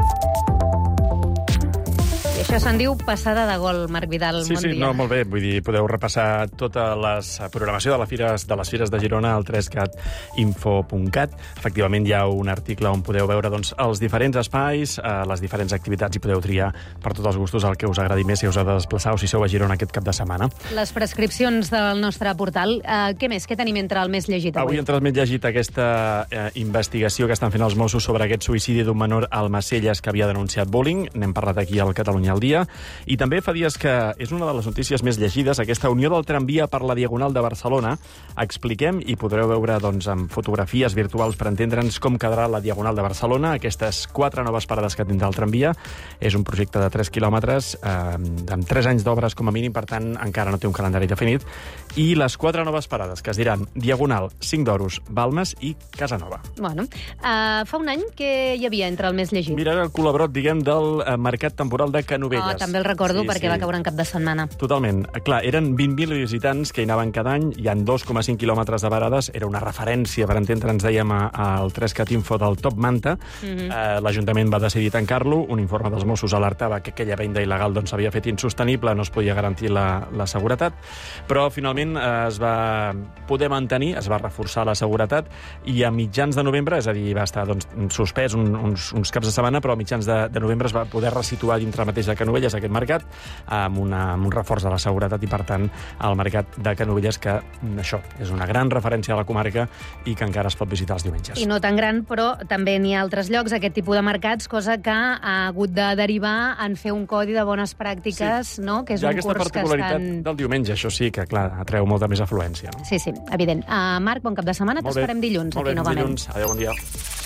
I això se'n diu passada de gol, Marc Vidal. Sí, bon sí, dia. no, molt bé. Vull dir, podeu repassar tota la programació de les fires de Girona al 3catinfo.cat. Efectivament, hi ha un article on podeu veure doncs, els diferents espais, les diferents activitats, i podeu triar per tots els gustos el que us agradi més si us ha de desplaçar o si sou a Girona aquest cap de setmana. Les prescripcions del nostre portal. Què més? Què tenim entre el més llegit avui? Avui entre el més llegit aquesta investigació que estan fent els Mossos sobre aquest suïcidi d'un menor al Macelles que havia denunciat bullying. N'hem parlat aquí al Catalunya al dia. I també fa dies que és una de les notícies més llegides, aquesta unió del tramvia per la Diagonal de Barcelona. Expliquem i podreu veure doncs, amb fotografies virtuals per entendre'ns com quedarà la Diagonal de Barcelona. Aquestes 4 noves parades que tindrà el tramvia. És un projecte de 3 quilòmetres, amb 3 anys d'obres com a mínim, per tant encara no té un calendari definit. I les 4 noves parades, que es diran Diagonal, 5 d'Oros, Balmes i Casanova. Bueno, fa un any que hi havia entre el més llegit. Mira, el col·laborat, diguem, del Mercat Temporal de Canovelles. També el recordo, perquè va caure en cap de setmana. Totalment. Clar, eren 20.000 visitants que hi anaven cada any, hi ha 2,5 quilòmetres de parades, era una referència, per entendre'ns, dèiem, al 3cat Info del Top Manta. L'Ajuntament va decidir tancar-lo, un informe dels Mossos alertava que aquella venda il·legal doncs, s'havia fet insostenible, no es podia garantir la seguretat, però finalment es va poder mantenir, es va reforçar la seguretat, i a mitjans de novembre, és a dir, va estar doncs, suspès uns caps de setmana, però a mitjans de novembre es va poder resituar dintre mateix a Canovelles, aquest mercat, amb un reforç de la seguretat i, per tant, el mercat de Canovelles, que això és una gran referència a la comarca i que encara es pot visitar els diumenges. I no tan gran, però també n'hi ha altres llocs, aquest tipus de mercats, cosa que ha hagut de derivar en fer un codi de bones pràctiques, no? Que és un curs que estan... Aquesta particularitat del diumenge, això sí que, clar, atreu molta més afluència. No? Sí, evident. Marc, bon cap de setmana, t'esperem dilluns aquí novament. Dilluns. Adéu, bon dia.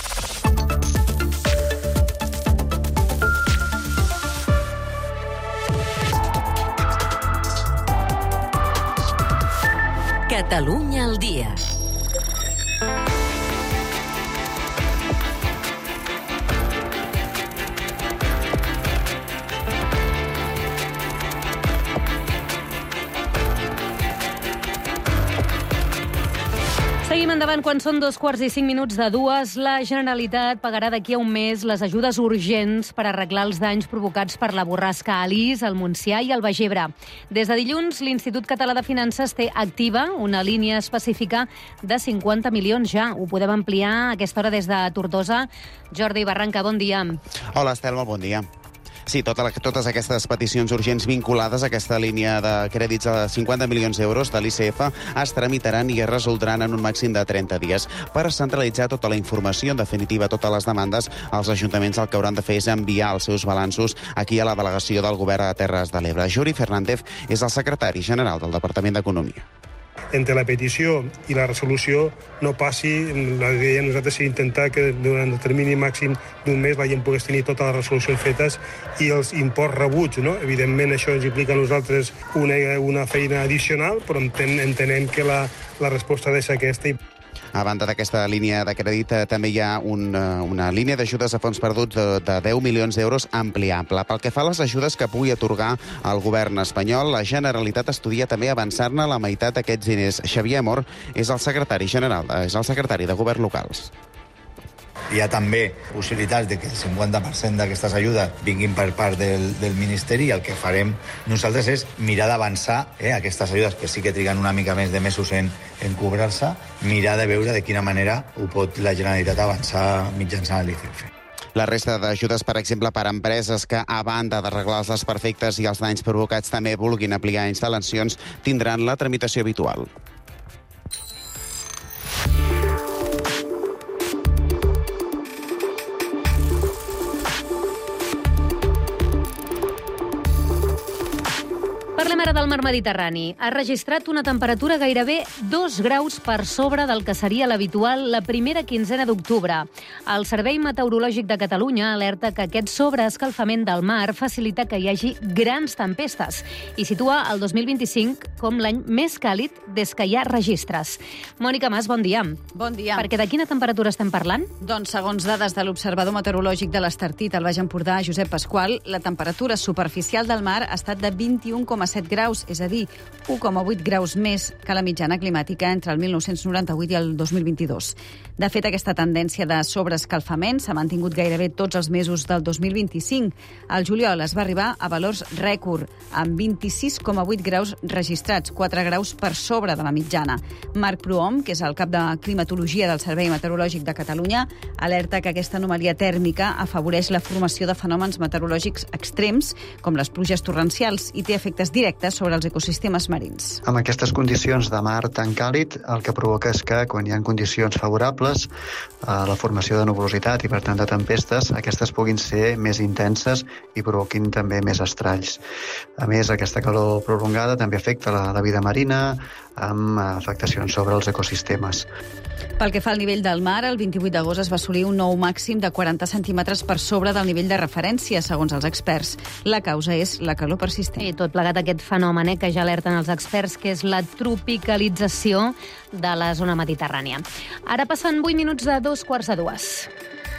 Catalunya al dia. Seguim endavant quan són 2:05 La Generalitat pagarà d'aquí a un mes les ajudes urgents per arreglar els danys provocats per la borrasca Alice, el Montsià i el Baix Ebre. Des de dilluns, l'Institut Català de Finances té activa una línia específica de 50 milions ja. Ho podem ampliar a aquesta hora des de Tortosa. Jordi Barranca, bon dia. Hola, Estel, molt bon dia. Sí, totes aquestes peticions urgents vinculades a aquesta línia de crèdits de 50 milions d'euros de l'ICF es tramitaran i es resoldran en un màxim de 30 dies. Per centralitzar tota la informació, en definitiva, totes les demandes, els ajuntaments el que hauran de fer és enviar els seus balanços aquí a la delegació del Govern a Terres de l'Ebre. Juri Fernández és el secretari general del Departament d'Economia. Entre la petició i la resolució no passi, la idea nosaltres és intentar que durant el termini màxim d'un mes la gent pogués tenir totes les resolucions fetes i els imports rebuts, no? Evidentment això ens implica a nosaltres una feina addicional, però entenem que la resposta ha de ser aquesta. A banda d'aquesta línia de crèdit, també hi ha una línia d'ajudes a fons perduts de 10 milions d'euros ampliable. Pel que fa a les ajudes que pugui atorgar el govern espanyol, la Generalitat estudia també avançar-ne la meitat d'aquests diners. Xavier Amor és el secretari general, és el secretari de Govern Locals. Hi ha també possibilitats de que el 50% d'aquestes ajudes vinguin per part del Ministeri i el que farem nosaltres és mirar d'avançar aquestes ajudes que sí que triguen una mica més de mesos en cobrar-se, mirar de veure de quina manera ho pot la Generalitat avançar mitjançant l'ICF. La resta d'ajudes, per exemple, per a empreses que, a banda d'arreglar els desperfectes i els danys provocats, també vulguin aplicar instal·lacions, tindran la tramitació habitual. Parlem ara del mar Mediterrani. Ha registrat una temperatura gairebé 2 graus per sobre del que seria l'habitual la primera quinzena d'octubre. El Servei Meteorològic de Catalunya alerta que aquest sobreescalfament del mar facilita que hi hagi grans tempestes i situa el 2025 com l'any més càlid des que hi ha registres. Mònica Mas, bon dia. Bon dia. Perquè de quina temperatura estem parlant? Doncs, segons dades de l'Observador Meteorològic de l'Estartit al Baix Empordà, Josep Pasqual, la temperatura superficial del mar ha estat de 21,7 graus, és a dir, 1,8 graus més que la mitjana climàtica entre el 1998 i el 2022. De fet, aquesta tendència de sobreescalfament s'ha mantingut gairebé tots els mesos del 2025. Al juliol es va arribar a valors rècord, amb 26,8 graus registrats, 4 graus per sobre de la mitjana. Marc Prohom, que és el cap de climatologia del Servei Meteorològic de Catalunya, alerta que aquesta anomalia tèrmica afavoreix la formació de fenòmens meteorològics extrems, com les pluges torrencials, i té efectes directes sobre els ecosistemes marins. Amb aquestes condicions de mar tan càlid, el que provoca és que, quan hi ha condicions favorables, la formació de nuvolositat i, per tant, de tempestes, aquestes puguin ser més intenses i provoquin també més estralls. A més, aquesta calor prolongada també afecta la vida marina, amb afectacions sobre els ecosistemes. Pel que fa al nivell del mar, el 28 d'agost es va assolir un nou màxim de 40 centímetres per sobre del nivell de referència, segons els experts. La causa és la calor persistent. I tot plegat aquest fenomen que ja alerten els experts, que és la tropicalització de la zona mediterrània. Ara passen 8 minuts de 2:15.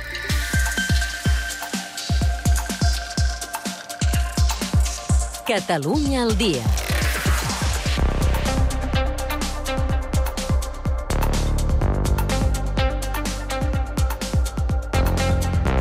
Catalunya al dia.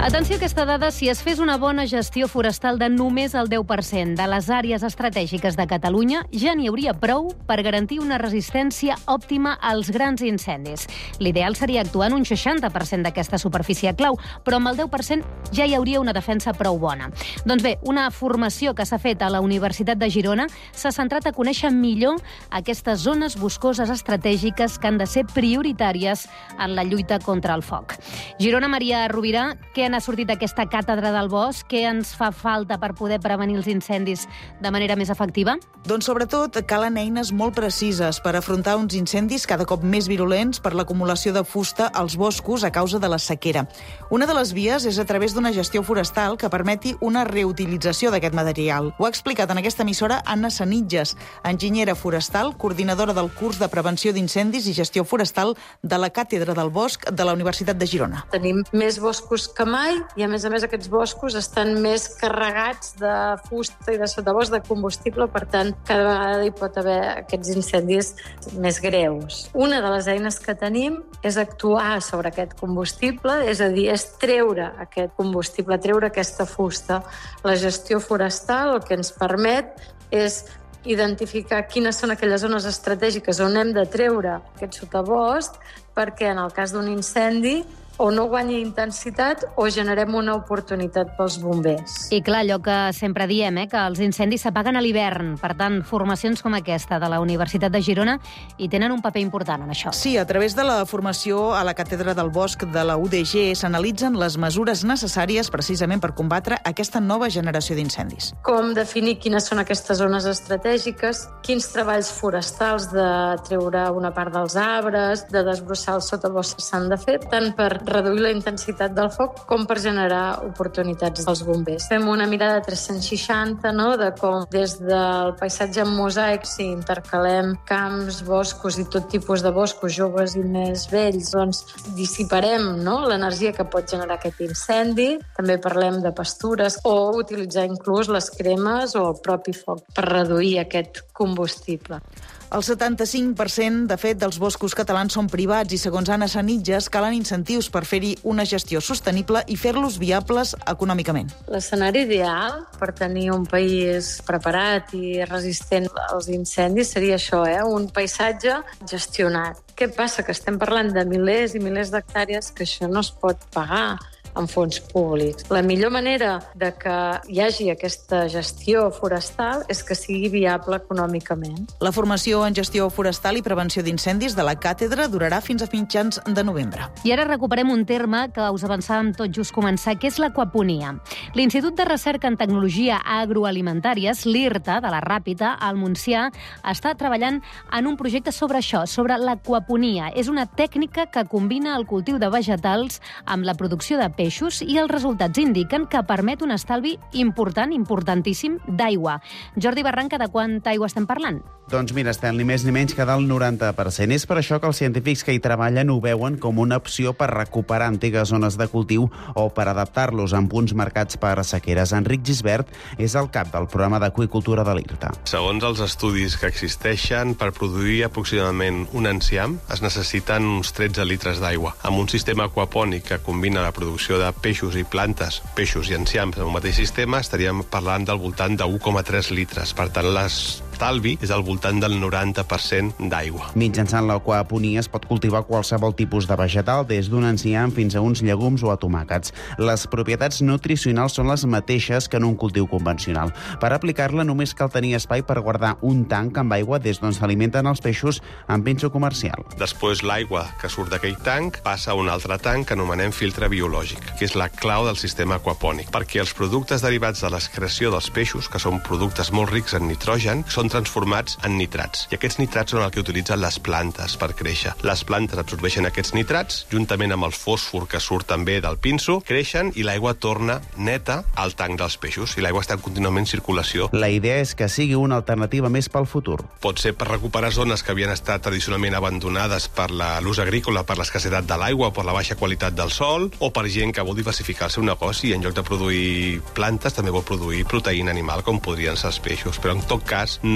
Atenció a aquesta dada, si es fes una bona gestió forestal de només el 10% de les àrees estratègiques de Catalunya, ja n'hi hauria prou per garantir una resistència òptima als grans incendis. L'ideal seria actuar en un 60% d'aquesta superfície clau, però amb el 10% ja hi hauria una defensa prou bona. Doncs bé, una formació que s'ha fet a la Universitat de Girona s'ha centrat a conèixer millor aquestes zones boscoses estratègiques que han de ser prioritàries en la lluita contra el foc. Girona, Maria Rovira, què n'ha sortit d'aquesta càtedra del bosc? Què ens fa falta per poder prevenir els incendis de manera més efectiva? Doncs sobretot calen eines molt precises per afrontar uns incendis cada cop més virulents per l'acumulació de fusta als boscos a causa de la sequera. Una de les vies és a través d'una gestió forestal que permeti una reutilització d'aquest material. Ho ha explicat en aquesta emissora Anna Sanitges, enginyera forestal, coordinadora del curs de prevenció d'incendis i gestió forestal de la Càtedra del Bosc de la Universitat de Girona. Tenim més boscos que mai i, a més aquests boscos estan més carregats de fusta i de sotabosc de combustible, per tant, cada vegada hi pot haver aquests incendis més greus. Una de les eines que tenim és actuar sobre aquest combustible, és a dir, és treure aquest combustible, treure aquesta fusta. La gestió forestal el que ens permet és identificar quines són aquelles zones estratègiques on hem de treure aquest sotabosc perquè en el cas d'un incendi o no guanyi intensitat o generem una oportunitat pels bombers. I clar, allò que sempre diem, que els incendis s'apaguen a l'hivern. Per tant, formacions com aquesta de la Universitat de Girona hi tenen un paper important en això. Sí, a través de la formació a la Càtedra del Bosc de la UDG s'analitzen les mesures necessàries precisament per combatre aquesta nova generació d'incendis. Com definir quines són aquestes zones estratègiques, quins treballs forestals de treure una part dels arbres, de desbrossar el sotabosc s'han de fer, tant per reduir la intensitat del foc com per generar oportunitats als bombers. Fem una mirada 360, de com des del paisatge en mosaic, si intercalem camps, boscos i tot tipus de boscos, joves i més vells, doncs dissiparem l'energia que pot generar aquest incendi. També parlem de pastures o utilitzar inclús les cremes o el propi foc per reduir aquest combustible. El 75%, de fet, dels boscos catalans són privats i, segons Anna Sanitges, calen incentius per fer-hi una gestió sostenible i fer-los viables econòmicament. L'escenari ideal per tenir un país preparat i resistent als incendis seria això, un paisatge gestionat. Què passa? Que estem parlant de milers i milers d'hectàrees que això no es pot pagar amb fons públics. La millor manera de que hi hagi aquesta gestió forestal és que sigui viable econòmicament. La formació en gestió forestal i prevenció d'incendis de la càtedra durarà fins a mitjans de novembre. I ara recuperem un terme que us avançàvem tot just començar, que és l'aquaponia. L'Institut de Recerca en Tecnologia Agroalimentàries, l'IRTA, de la Ràpita, al Montsià, està treballant en un projecte sobre això, sobre l'aquaponia. És una tècnica que combina el cultiu de vegetals amb la producció de peixos i els resultats indiquen que permet un estalvi important, importantíssim, d'aigua. Jordi Barranca, de quanta aigua estem parlant? Doncs mira, estem ni més ni menys que del 90%. És per això que els científics que hi treballen ho veuen com una opció per recuperar antigues zones de cultiu o per adaptar-los en punts marcats per sequeres. Enric Gisbert és el cap del programa d'aqüicultura de l'IRTA. Segons els estudis que existeixen, per produir aproximadament un enciam es necessiten uns 13 litres d'aigua. Amb un sistema aquapònic que combina la producció de peixos i plantes, peixos i enciams en un mateix sistema, estaríem parlant del voltant de 1,3 litres. Per tant, l'estalvi és al voltant del 90% d'aigua. Mitjançant l'aquaponia es pot cultivar qualsevol tipus de vegetal, des d'un enciam fins a uns llegums o a tomàquets. Les propietats nutricionals són les mateixes que en un cultiu convencional. Per aplicar-la només cal tenir espai per guardar un tanc amb aigua des d'on s'alimenten els peixos amb pinso comercial. Després l'aigua que surt d'aquell tanc passa a un altre tanc que anomenem filtre biològic, que és la clau del sistema aquapònic, perquè els productes derivats de l'excreció dels peixos, que són productes molt rics en nitrogen, són transformats en nitrats. I aquests nitrats són el que utilitzen les plantes per créixer. Les plantes absorbeixen aquests nitrats, juntament amb el fòsfor que surt també del pinso, creixen i l'aigua torna neta al tanc dels peixos i l'aigua està contínuament en circulació. La idea és que sigui una alternativa més pel futur. Pot ser per recuperar zones que havien estat tradicionalment abandonades per l'ús agrícola, per l'escassetat de l'aigua o per la baixa qualitat del sòl, o per gent que vol diversificar el seu negoci i en lloc de produir plantes també vol produir proteïna animal com podrien ser els peixos. Però en tot cas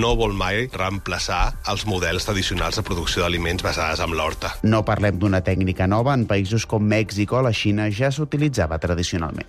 no vol mai reemplaçar els models tradicionals de producció d'aliments basades en l'horta. No parlem d'una tècnica nova. En països com Mèxic o la Xina ja s'utilitzava tradicionalment.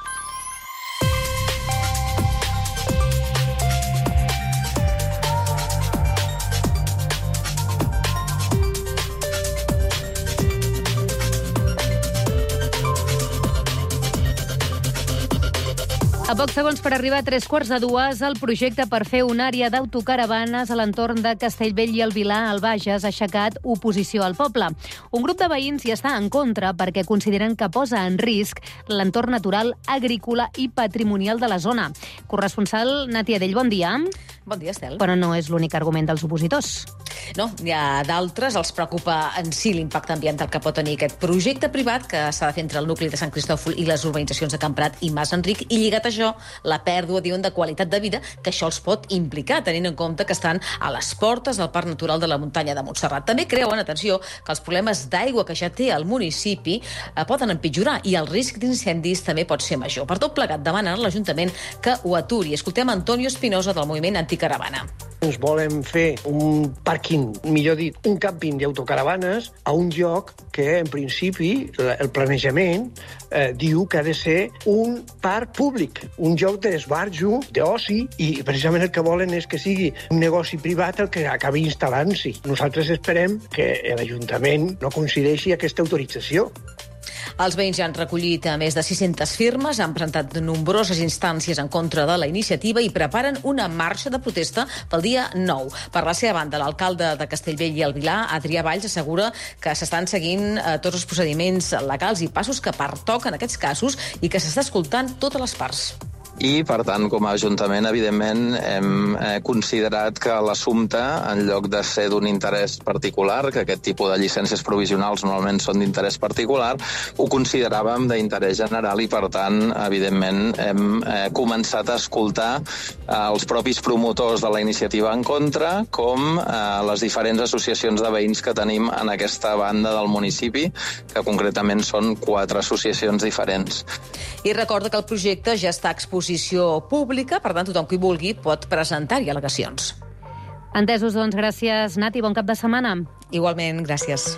A pocs segons per arribar a 3:15, el projecte per fer una àrea d'autocaravanes a l'entorn de Castellbell i el Vilar, al Bages, ha aixecat oposició al poble. Un grup de veïns hi està en contra perquè consideren que posa en risc l'entorn natural, agrícola i patrimonial de la zona. Corresponsal Nati Adell, bon dia. Bon dia, Estel. Però no és l'únic argument dels opositors. No, hi ha d'altres. Els preocupa en si l'impacte ambiental que pot tenir aquest projecte privat que s'ha de fer entre el nucli de Sant Cristòfol i les urbanitzacions de Camprat i Mas Enric, i lligat a això, la pèrdua, diuen, de qualitat de vida que això els pot implicar, tenint en compte que estan a les portes del Parc Natural de la Muntanya de Montserrat. També creuen, atenció, que els problemes d'aigua que ja té el municipi poden empitjorar i el risc d'incendis també pot ser major. Per tot plegat, demanen a l'Ajuntament que ho aturi. Escoltem Antonio Espinosa del moviment Anticaravana. Ens volen fer un pàrquing, millor dit, un càmping d'autocaravanes a un lloc que, en principi, el planejament diu que ha de ser un parc públic, un lloc d'esbarjo, d'oci, i precisament el que volen és que sigui un negoci privat el que acabi instal·lant-s'hi. Nosaltres esperem que l'Ajuntament no concedeixi aquesta autorització. Els veïns ja han recollit més de 600 firmes, han presentat nombroses instàncies en contra de la iniciativa i preparen una marxa de protesta pel dia 9. Per la seva banda, l'alcalde de Castellbell i el Vilar, Adrià Valls, assegura que s'estan seguint tots els procediments legals i passos que pertoquen en aquests casos i que s'està escoltant totes les parts. I, per tant, com a Ajuntament, evidentment, hem considerat que l'assumpte, en lloc de ser d'un interès particular, que aquest tipus de llicències provisionals normalment són d'interès particular, ho consideràvem d'interès general i, per tant, evidentment, hem començat a escoltar els propis promotors de la iniciativa en contra, com les diferents associacions de veïns que tenim en aquesta banda del municipi, que concretament són 4 associacions diferents. I recorda que el projecte ja està a exposició pública, per tant, tothom qui vulgui pot presentar-hi al·legacions. Entesos, doncs, gràcies, Nati. Bon cap de setmana. Igualment, gràcies.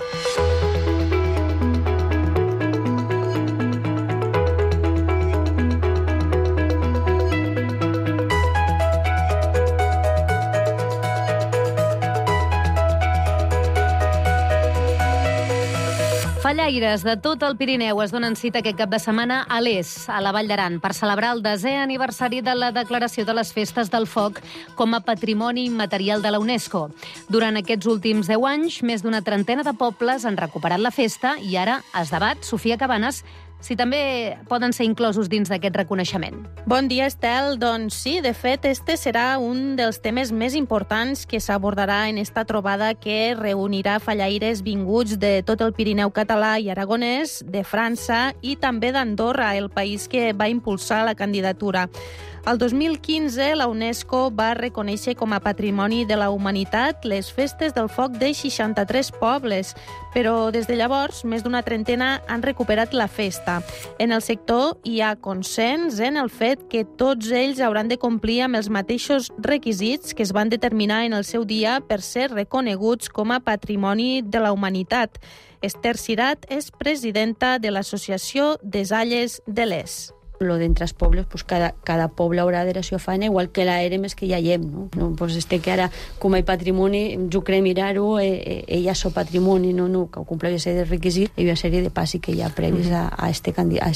Fallaires de tot el Pirineu es donen cita aquest cap de setmana a l'Es, a la Vall d'Aran, per celebrar el 10è aniversari de la declaració de les Festes del Foc com a Patrimoni Immaterial de la UNESCO. Durant aquests últims 10 anys, més d'una trentena de pobles han recuperat la festa i ara es debat, Sofia Cabanes, si també poden ser inclosos dins d'aquest reconeixement. Bon dia, Estel. Doncs sí, de fet, este serà un dels temes més importants que s'abordarà en esta trobada que reunirà fallaires vinguts de tot el Pirineu català i aragonès, de França i també d'Andorra, el país que va impulsar la candidatura. El 2015, la UNESCO va reconèixer com a Patrimoni de la Humanitat les festes del foc de 63 pobles, però des de llavors més d'una trentena han recuperat la festa. En el sector hi ha consens en el fet que tots ells hauran de complir amb els mateixos requisits que es van determinar en el seu dia per ser reconeguts com a Patrimoni de la Humanitat. Esther Cirat és presidenta de l'Associació Desalles de l'Es. Lo d'entre els pobles, pues cada poble haurà de la seva feina, igual que l'ARM és que ja hi hem, no? Pues que ara, com a patrimoni, jo crec mirar-ho, ella és patrimoni, no, que ho compleix una sèrie de requisits i una sèrie de passi que hi ha previs a este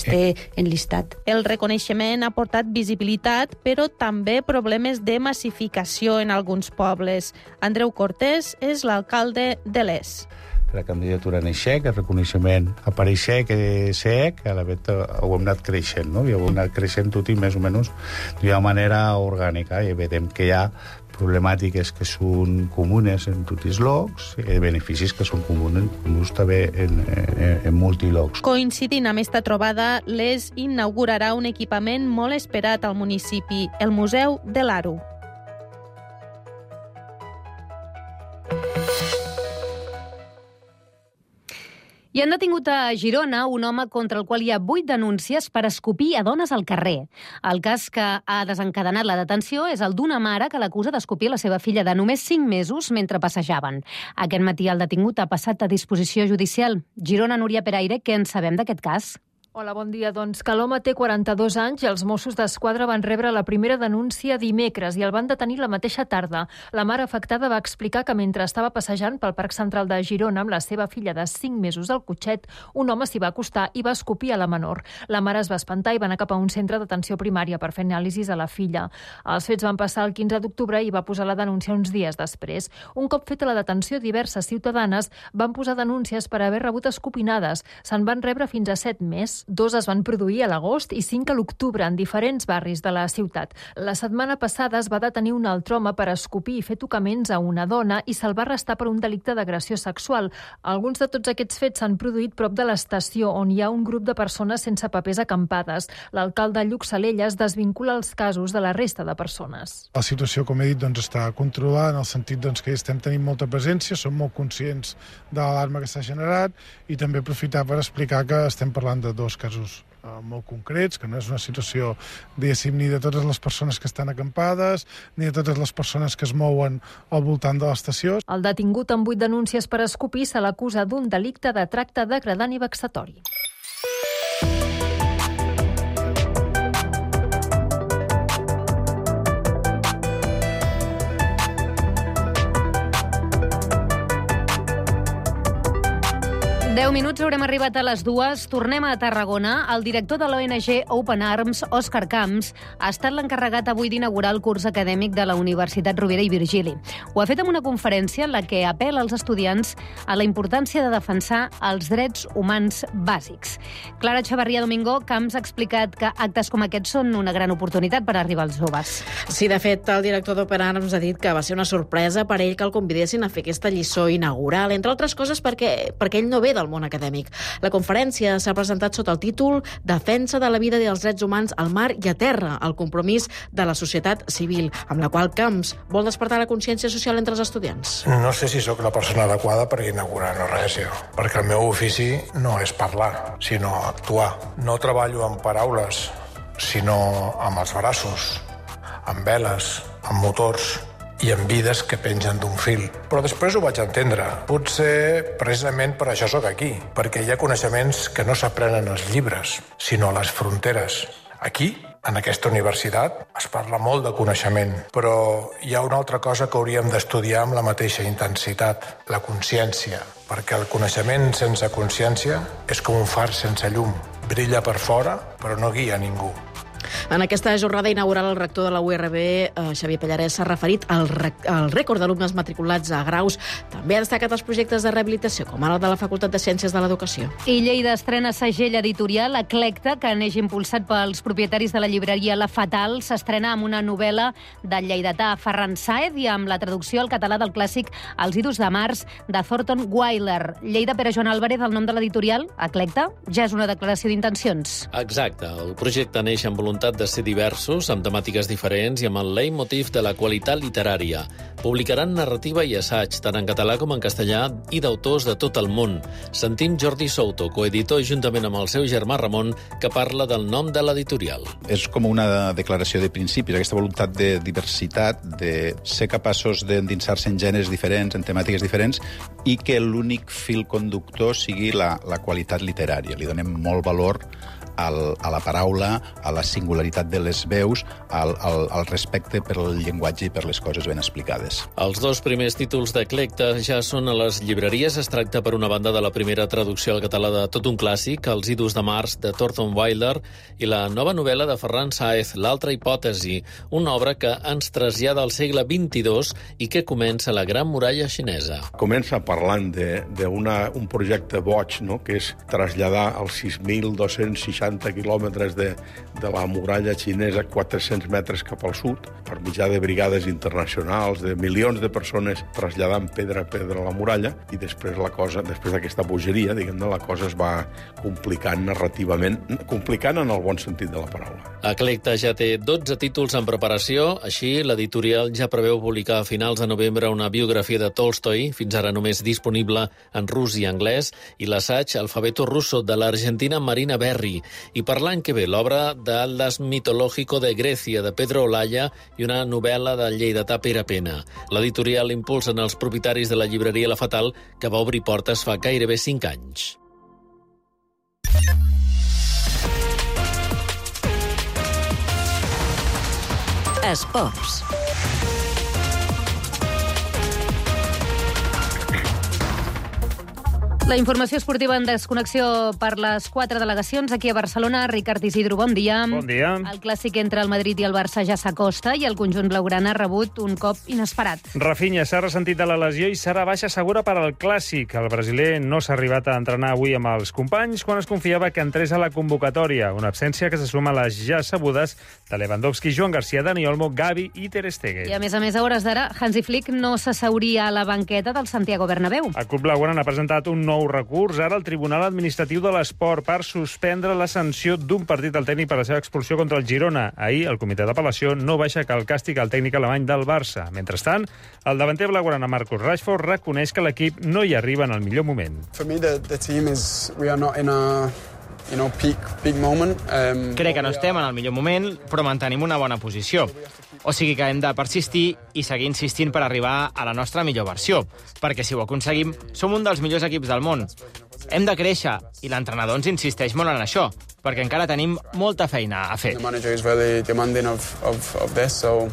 enlistat. El reconeixement ha portat visibilitat, però també problemes de massificació en alguns pobles. Andreu Cortés és l'alcalde de l'Es. La candidatura naixec, el reconeixement apareixec, a la vegada ho hem anat creixent, no? I ho hem anat creixent tot i més o menys d'una manera orgànica, i vedem que hi ha problemàtiques que són comunes en tots els llocs i beneficis que són comuns també en molts llocs. Coincidint amb esta trobada, l'Es inaugurarà un equipament molt esperat al municipi, el Museu de l'Aro. I han detingut a Girona un home contra el qual hi ha 8 denúncies per escopir a dones al carrer. El cas que ha desencadenat la detenció és el d'una mare que l'acusa d'escopir la seva filla de només 5 mesos mentre passejaven. Aquest matí el detingut ha passat a disposició judicial. Girona, Núria Peraire, què en sabem d'aquest cas? Hola, bon dia. Doncs que l'home té 42 anys i els Mossos d'Esquadra van rebre la primera denúncia dimecres i el van detenir la mateixa tarda. La mare afectada va explicar que mentre estava passejant pel Parc Central de Girona amb la seva filla de 5 mesos al cotxet, un home s'hi va acostar i va escopir a la menor. La mare es va espantar i va anar cap a un centre d'atenció primària per fer anàlisis a la filla. Els fets van passar el 15 d'octubre i va posar la denúncia uns dies després. Un cop feta la detenció, diverses ciutadanes van posar denúncies per haver rebut escopinades. Se'n van rebre fins a 7 més. 2 es van produir a l'agost i 5 a l'octubre en diferents barris de la ciutat. La setmana passada es va detenir un altre home per escopir i fer tocaments a una dona i se'l va arrestar per un delicte d'agressió sexual. Alguns de tots aquests fets s'han produït prop de l'estació, on hi ha un grup de persones sense papers acampades. L'alcalde Lluc Salellas desvincula els casos de la resta de persones. La situació, com he dit, està controlada en el sentit que estem tenint molta presència, som molt conscients de l'alarma que s'ha generat i també aprofitar per explicar que estem parlant de 2 casos molt concrets, que no és una situació, diguéssim, ni de totes les persones que estan acampades, ni de totes les persones que es mouen al voltant de l'estació. El detingut amb 8 denúncies per escopir se l'acusa d'un delicte de tracte degradant i vexatori. Deu minuts, haurem arribat a les 2. Tornem a Tarragona. El director de l'ONG Open Arms, Òscar Camps, ha estat l'encarregat avui d'inaugurar el curs acadèmic de la Universitat Rovira i Virgili. Ho ha fet en una conferència en la que apel·la als estudiants a la importància de defensar els drets humans bàsics. Clara Xavarria Domingo, Camps ha explicat que actes com aquests són una gran oportunitat per arribar als joves. Sí, de fet, el director d'Open Arms ha dit que va ser una sorpresa per ell que el convidessin a fer aquesta lliçó inaugural, entre altres coses perquè ell no ve del món acadèmic. La conferència s'ha presentat sota el títol Defensa de la vida i els drets humans al mar i a terra, el compromís de la societat civil, amb la qual Camps vol despertar la consciència social entre els estudiants. No sé si sóc la persona adequada per inaugurar una res, perquè el meu ofici no és parlar, sinó actuar. No treballo amb paraules, sinó amb els braços, amb veles, amb motors i amb vides que pengen d'un fil. Però després ho vaig entendre. Potser precisament per això sóc aquí, perquè hi ha coneixements que no s'aprenen als llibres, sinó a les fronteres. Aquí, en aquesta universitat, es parla molt de coneixement, però hi ha una altra cosa que hauríem d'estudiar amb la mateixa intensitat, la consciència, perquè el coneixement sense consciència és com un far sense llum. Brilla per fora, però no guia ningú. En aquesta jornada inaugural, el rector de la URB, Xavier Pallarès, s'ha referit al rècord d'alumnes matriculats a graus. També ha destacat els projectes de rehabilitació, com ara el de la Facultat de Ciències de l'Educació. I Lleida estrena segell editorial Eclecta, que neix impulsat pels propietaris de la llibreria La Fatal. S'estrena amb una novel·la del lleidatà Ferran Sáez i amb la traducció al català del clàssic Els idus de març, de Thornton Wilder. Lleida, Pere Joan Álvarez, el nom de l'editorial, Eclecta, ja és una declaració d'intencions. Exacte. El projecte neix amb voluntat de ser diversos, amb temàtiques diferents i amb el leitmotiv de la qualitat literària. Publicaran narrativa i assaig, tant en català com en castellà, i d'autors de tot el món. Sentim Jordi Souto, coeditor, juntament amb el seu germà Ramon, que parla del nom de l'editorial. És com una declaració de principis, aquesta voluntat de diversitat, de ser capaços d'endinsar-se en gèneres diferents, en temàtiques diferents, i que l'únic fil conductor sigui la qualitat literària. Li donem molt valor a la paraula, a la singularitat de les veus, al respecte per el llenguatge i per les coses ben explicades. Els 2 primers títols d'Eclecta ja són a les llibreries. Es tracta, per una banda, de la primera traducció al català de tot un clàssic, Els idus de març, de Thornton Wilder, i la nova novel·la de Ferran Sáez, L'altra hipòtesi, una obra que ens trasllada al segle XXII i que comença a la Gran Muralla Xinesa. Comença parlant d'un projecte boig, no?, que és traslladar els 6.260 80 quilòmetres de la muralla xinesa, 400 metres cap al sud, per mitjà de brigades internacionals, de milions de persones traslladant pedra a pedra a la muralla, i després la cosa, després d'aquesta bogeria, diguem-ne, la cosa es va complicant narrativament, complicant en el bon sentit de la paraula. Eclecta ja té 12 títols en preparació, així l'editorial ja preveu publicar a finals de novembre una biografia de Tolstoi, fins ara només disponible en rus i anglès, i l'assaig Alfabeto ruso de l'argentina Marina Berry. I per l'any que ve, l'obra d'Atlas mitològico de Grècia de Pedro Olaya i una novel·la del lleidatà Pere Pena. L'editorial impulsen els propietaris de la llibreria La Fatal, que va obrir portes fa gairebé 5 anys. Esports. La informació esportiva en desconnexió per les 4 delegacions aquí a Barcelona. Ricard Isidro, bon dia. Bon dia. El clàssic entre el Madrid i el Barça ja s'acosta i el conjunt blaugrana ha rebut un cop inesperat. Rafinha s'ha ressentit de la lesió i serà baixa segura per al clàssic. El brasiler no s'ha arribat a entrenar avui amb els companys quan es confiava que entrés a la convocatòria. Una absència que se suma a les ja sabudes de Lewandowski, Joan García, Dani Olmo, Gavi i Ter Stegen. I a més, a hores d'ara, Hansi Flick no s'asseuria a la banqueta del Santiago Bernabéu. El club blaugrana ha presentat un nou recurs ara al Tribunal Administratiu de l'Esport per suspendre la sanció d'un partit al tècnic per la seva expulsió contra el Girona. Ahir, el comitè d'apel·lació no va aixecar el càstig al tècnic alemany del Barça. Mentrestant, el davanter blaugrana Marcus Rashford reconeix que l'equip no hi arriba en el millor moment. For me, the team is we are not in a peak moment. Crec que no estem en el millor moment, però mantenim una bona posició. O sigui que hem de persistir i seguir insistint per arribar a la nostra millor versió, perquè si ho aconseguim, som un dels millors equips del món. Hem de créixer, i l'entrenador ens insisteix molt en això, perquè encara tenim molta feina a fer. The manager is really demanding of this, so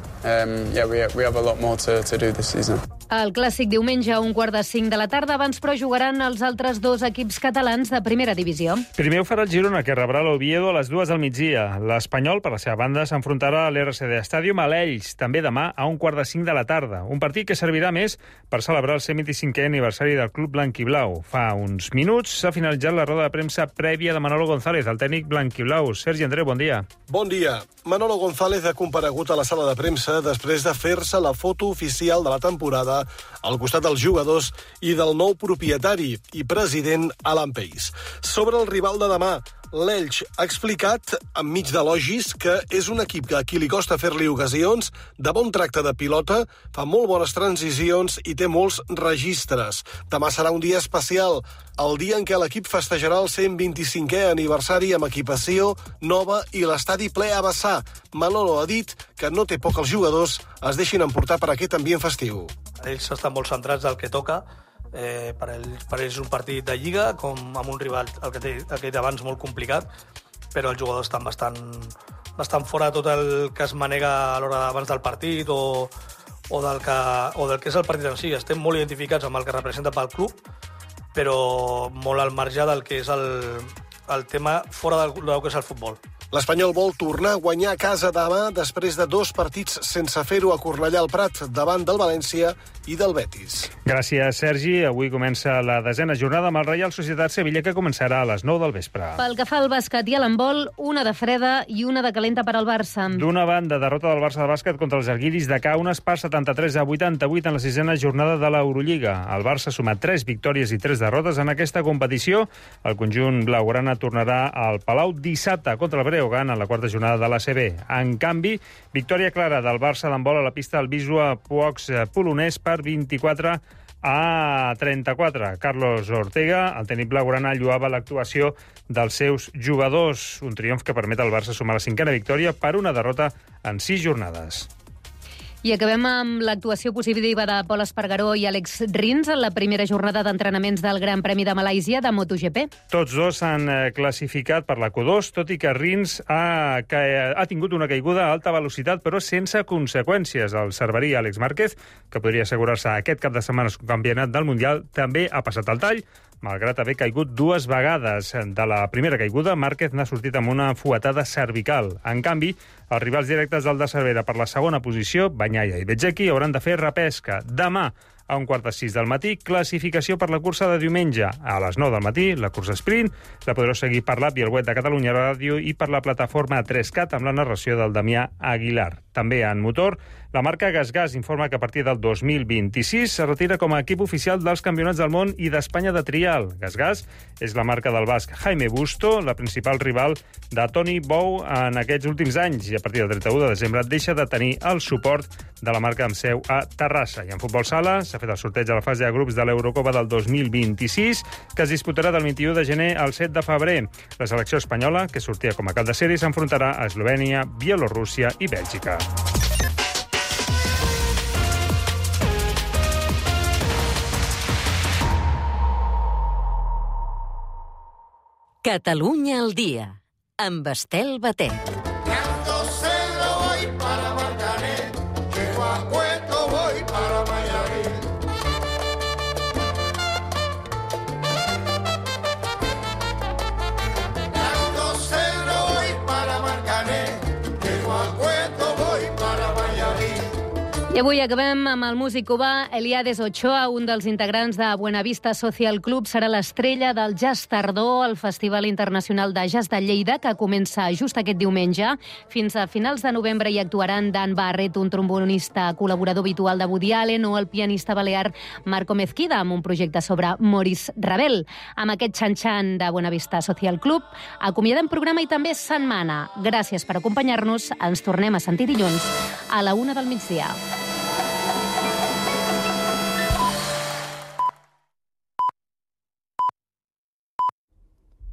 we have a lot more to do this season. El clàssic diumenge a 4:45 de la tarda, abans però jugaran els altres 2 equips catalans de primera divisió. Primer ho farà el Girona, que rebrà l'Oviedo a les 2 del migdia. L'Espanyol, per la seva banda, s'enfrontarà a l'RCD Stadium a l'Ells, també demà a 4:45 de la tarda. Un partit que servirà més per celebrar el 125è aniversari del club blanquiblau. Fa uns minuts s'ha finalitzat la roda de premsa prèvia de Manolo González, el tècnic blanquiblau. Sergi Andreu, bon dia. Bon dia. Manolo González ha comparegut a la sala de premsa després de fer-se la foto oficial de la temporada al costat dels jugadors i del nou propietari i president Alan Pace. Sobre el rival de demà, l'Elx ha explicat, enmig d'elogis, que és un equip a qui li costa fer-li ocasions, de bon tracte de pilota, fa molt bones transicions i té molts registres. Demà serà un dia especial, el dia en què l'equip festejarà el 125è aniversari amb equipació nova i l'estadi ple a vessar. Manolo ha dit que no té por que els jugadors es deixin emportar per aquest ambient festiu. Ells estan molt centrats del que toca. Per ells és un partit de Lliga, com amb un rival, el que té abans, molt complicat, però els jugadors estan bastant fora de tot el que es manega a l'hora abans del partit o del que és el partit en si. Estem molt identificats amb el que representa pel club, però molt al marge del que és el tema fora del que és el futbol. L'Espanyol vol tornar a guanyar a casa demà després de 2 partits sense fer-ho a Cornellà al Prat, davant del València i del Betis. Gràcies, Sergi. Avui comença la 10a jornada amb el Reial Societat Sevilla, que començarà a les 9 del vespre. Pel que fa al bàsquet i a l'handbol, una de freda i una de calenta per al Barça. D'una banda, derrota del Barça de bàsquet contra els Arguiris de Kaunas per 73-88 en la 6a jornada de l'Eurolliga. El Barça ha sumat 3 victòries i 3 derrotes en aquesta competició. El conjunt blaugrana tornarà al Palau dissabte contra el Breogán en la 4a jornada de l'ACB. En canvi, victòria clara del Barça d'handbol a la pista del Wisła Płock polonès per 24-34. Carlos Ortega, el tècnic blaugrana, lluava l'actuació dels seus jugadors. Un triomf que permet al Barça sumar la 5a victòria per una derrota en 6 jornades. I acabem amb l'actuació positiva de Pol Espargaró i Àlex Rins en la primera jornada d'entrenaments del Gran Premi de Malàisia de MotoGP. Tots dos s'han classificat per la Q2, tot i que Rins ha tingut una caiguda a alta velocitat, però sense conseqüències. El cerverí Àlex Márquez, que podria assegurar-se aquest cap de setmana el campionat del Mundial, també ha passat el tall, malgrat haver caigut 2 vegades. De la primera caiguda, Márquez n'ha sortit amb una fuetada cervical. En canvi, els rivals directes del de Cervera per la segona posició, Bagnaia i Bezzecchi, hauran de fer repesca. Demà a 5:15 del matí. Classificació per la cursa de diumenge. A les 9 del matí, la cursa sprint. La podreu seguir per l'app i el web de Catalunya Ràdio i per la plataforma 3CAT amb la narració del Damià Aguilar. També en motor, la marca GasGas informa que a partir del 2026 se retira com a equip oficial dels Campionats del Món i d'Espanya de trial. GasGas és la marca del basc Jaime Busto, la principal rival de Toni Bou en aquests últims anys, i a partir del 31 de desembre deixa de tenir el suport de la marca amb seu a Terrassa. I en futbol sala s'ha fet el sorteig a la fase de grups de l'Eurocopa del 2026, que es disputarà del 21 de gener al 7 de febrer. La selecció espanyola, que sortia com a cap de sèrie, s'enfrontarà a Eslovènia, Bielorússia i Bèlgica. Catalunya al dia, amb Estel Batet. I avui acabem amb el músic cubà Eliades Ochoa, un dels integrants de Buenavista Social Club. Serà l'estrella del Jazz Tardor, el Festival Internacional de Jazz de Lleida, que comença just aquest diumenge. Fins a finals de novembre hi actuaran Dan Barrett, un trombonista col·laborador habitual de Woody Allen, o el pianista balear Marco Mezquida, amb un projecte sobre Maurice Ravel. Amb aquest xan-xan de Buenavista Social Club acomiadem programa i també setmana. Gràcies per acompanyar-nos. Ens tornem a sentir dilluns a la 1 del migdia.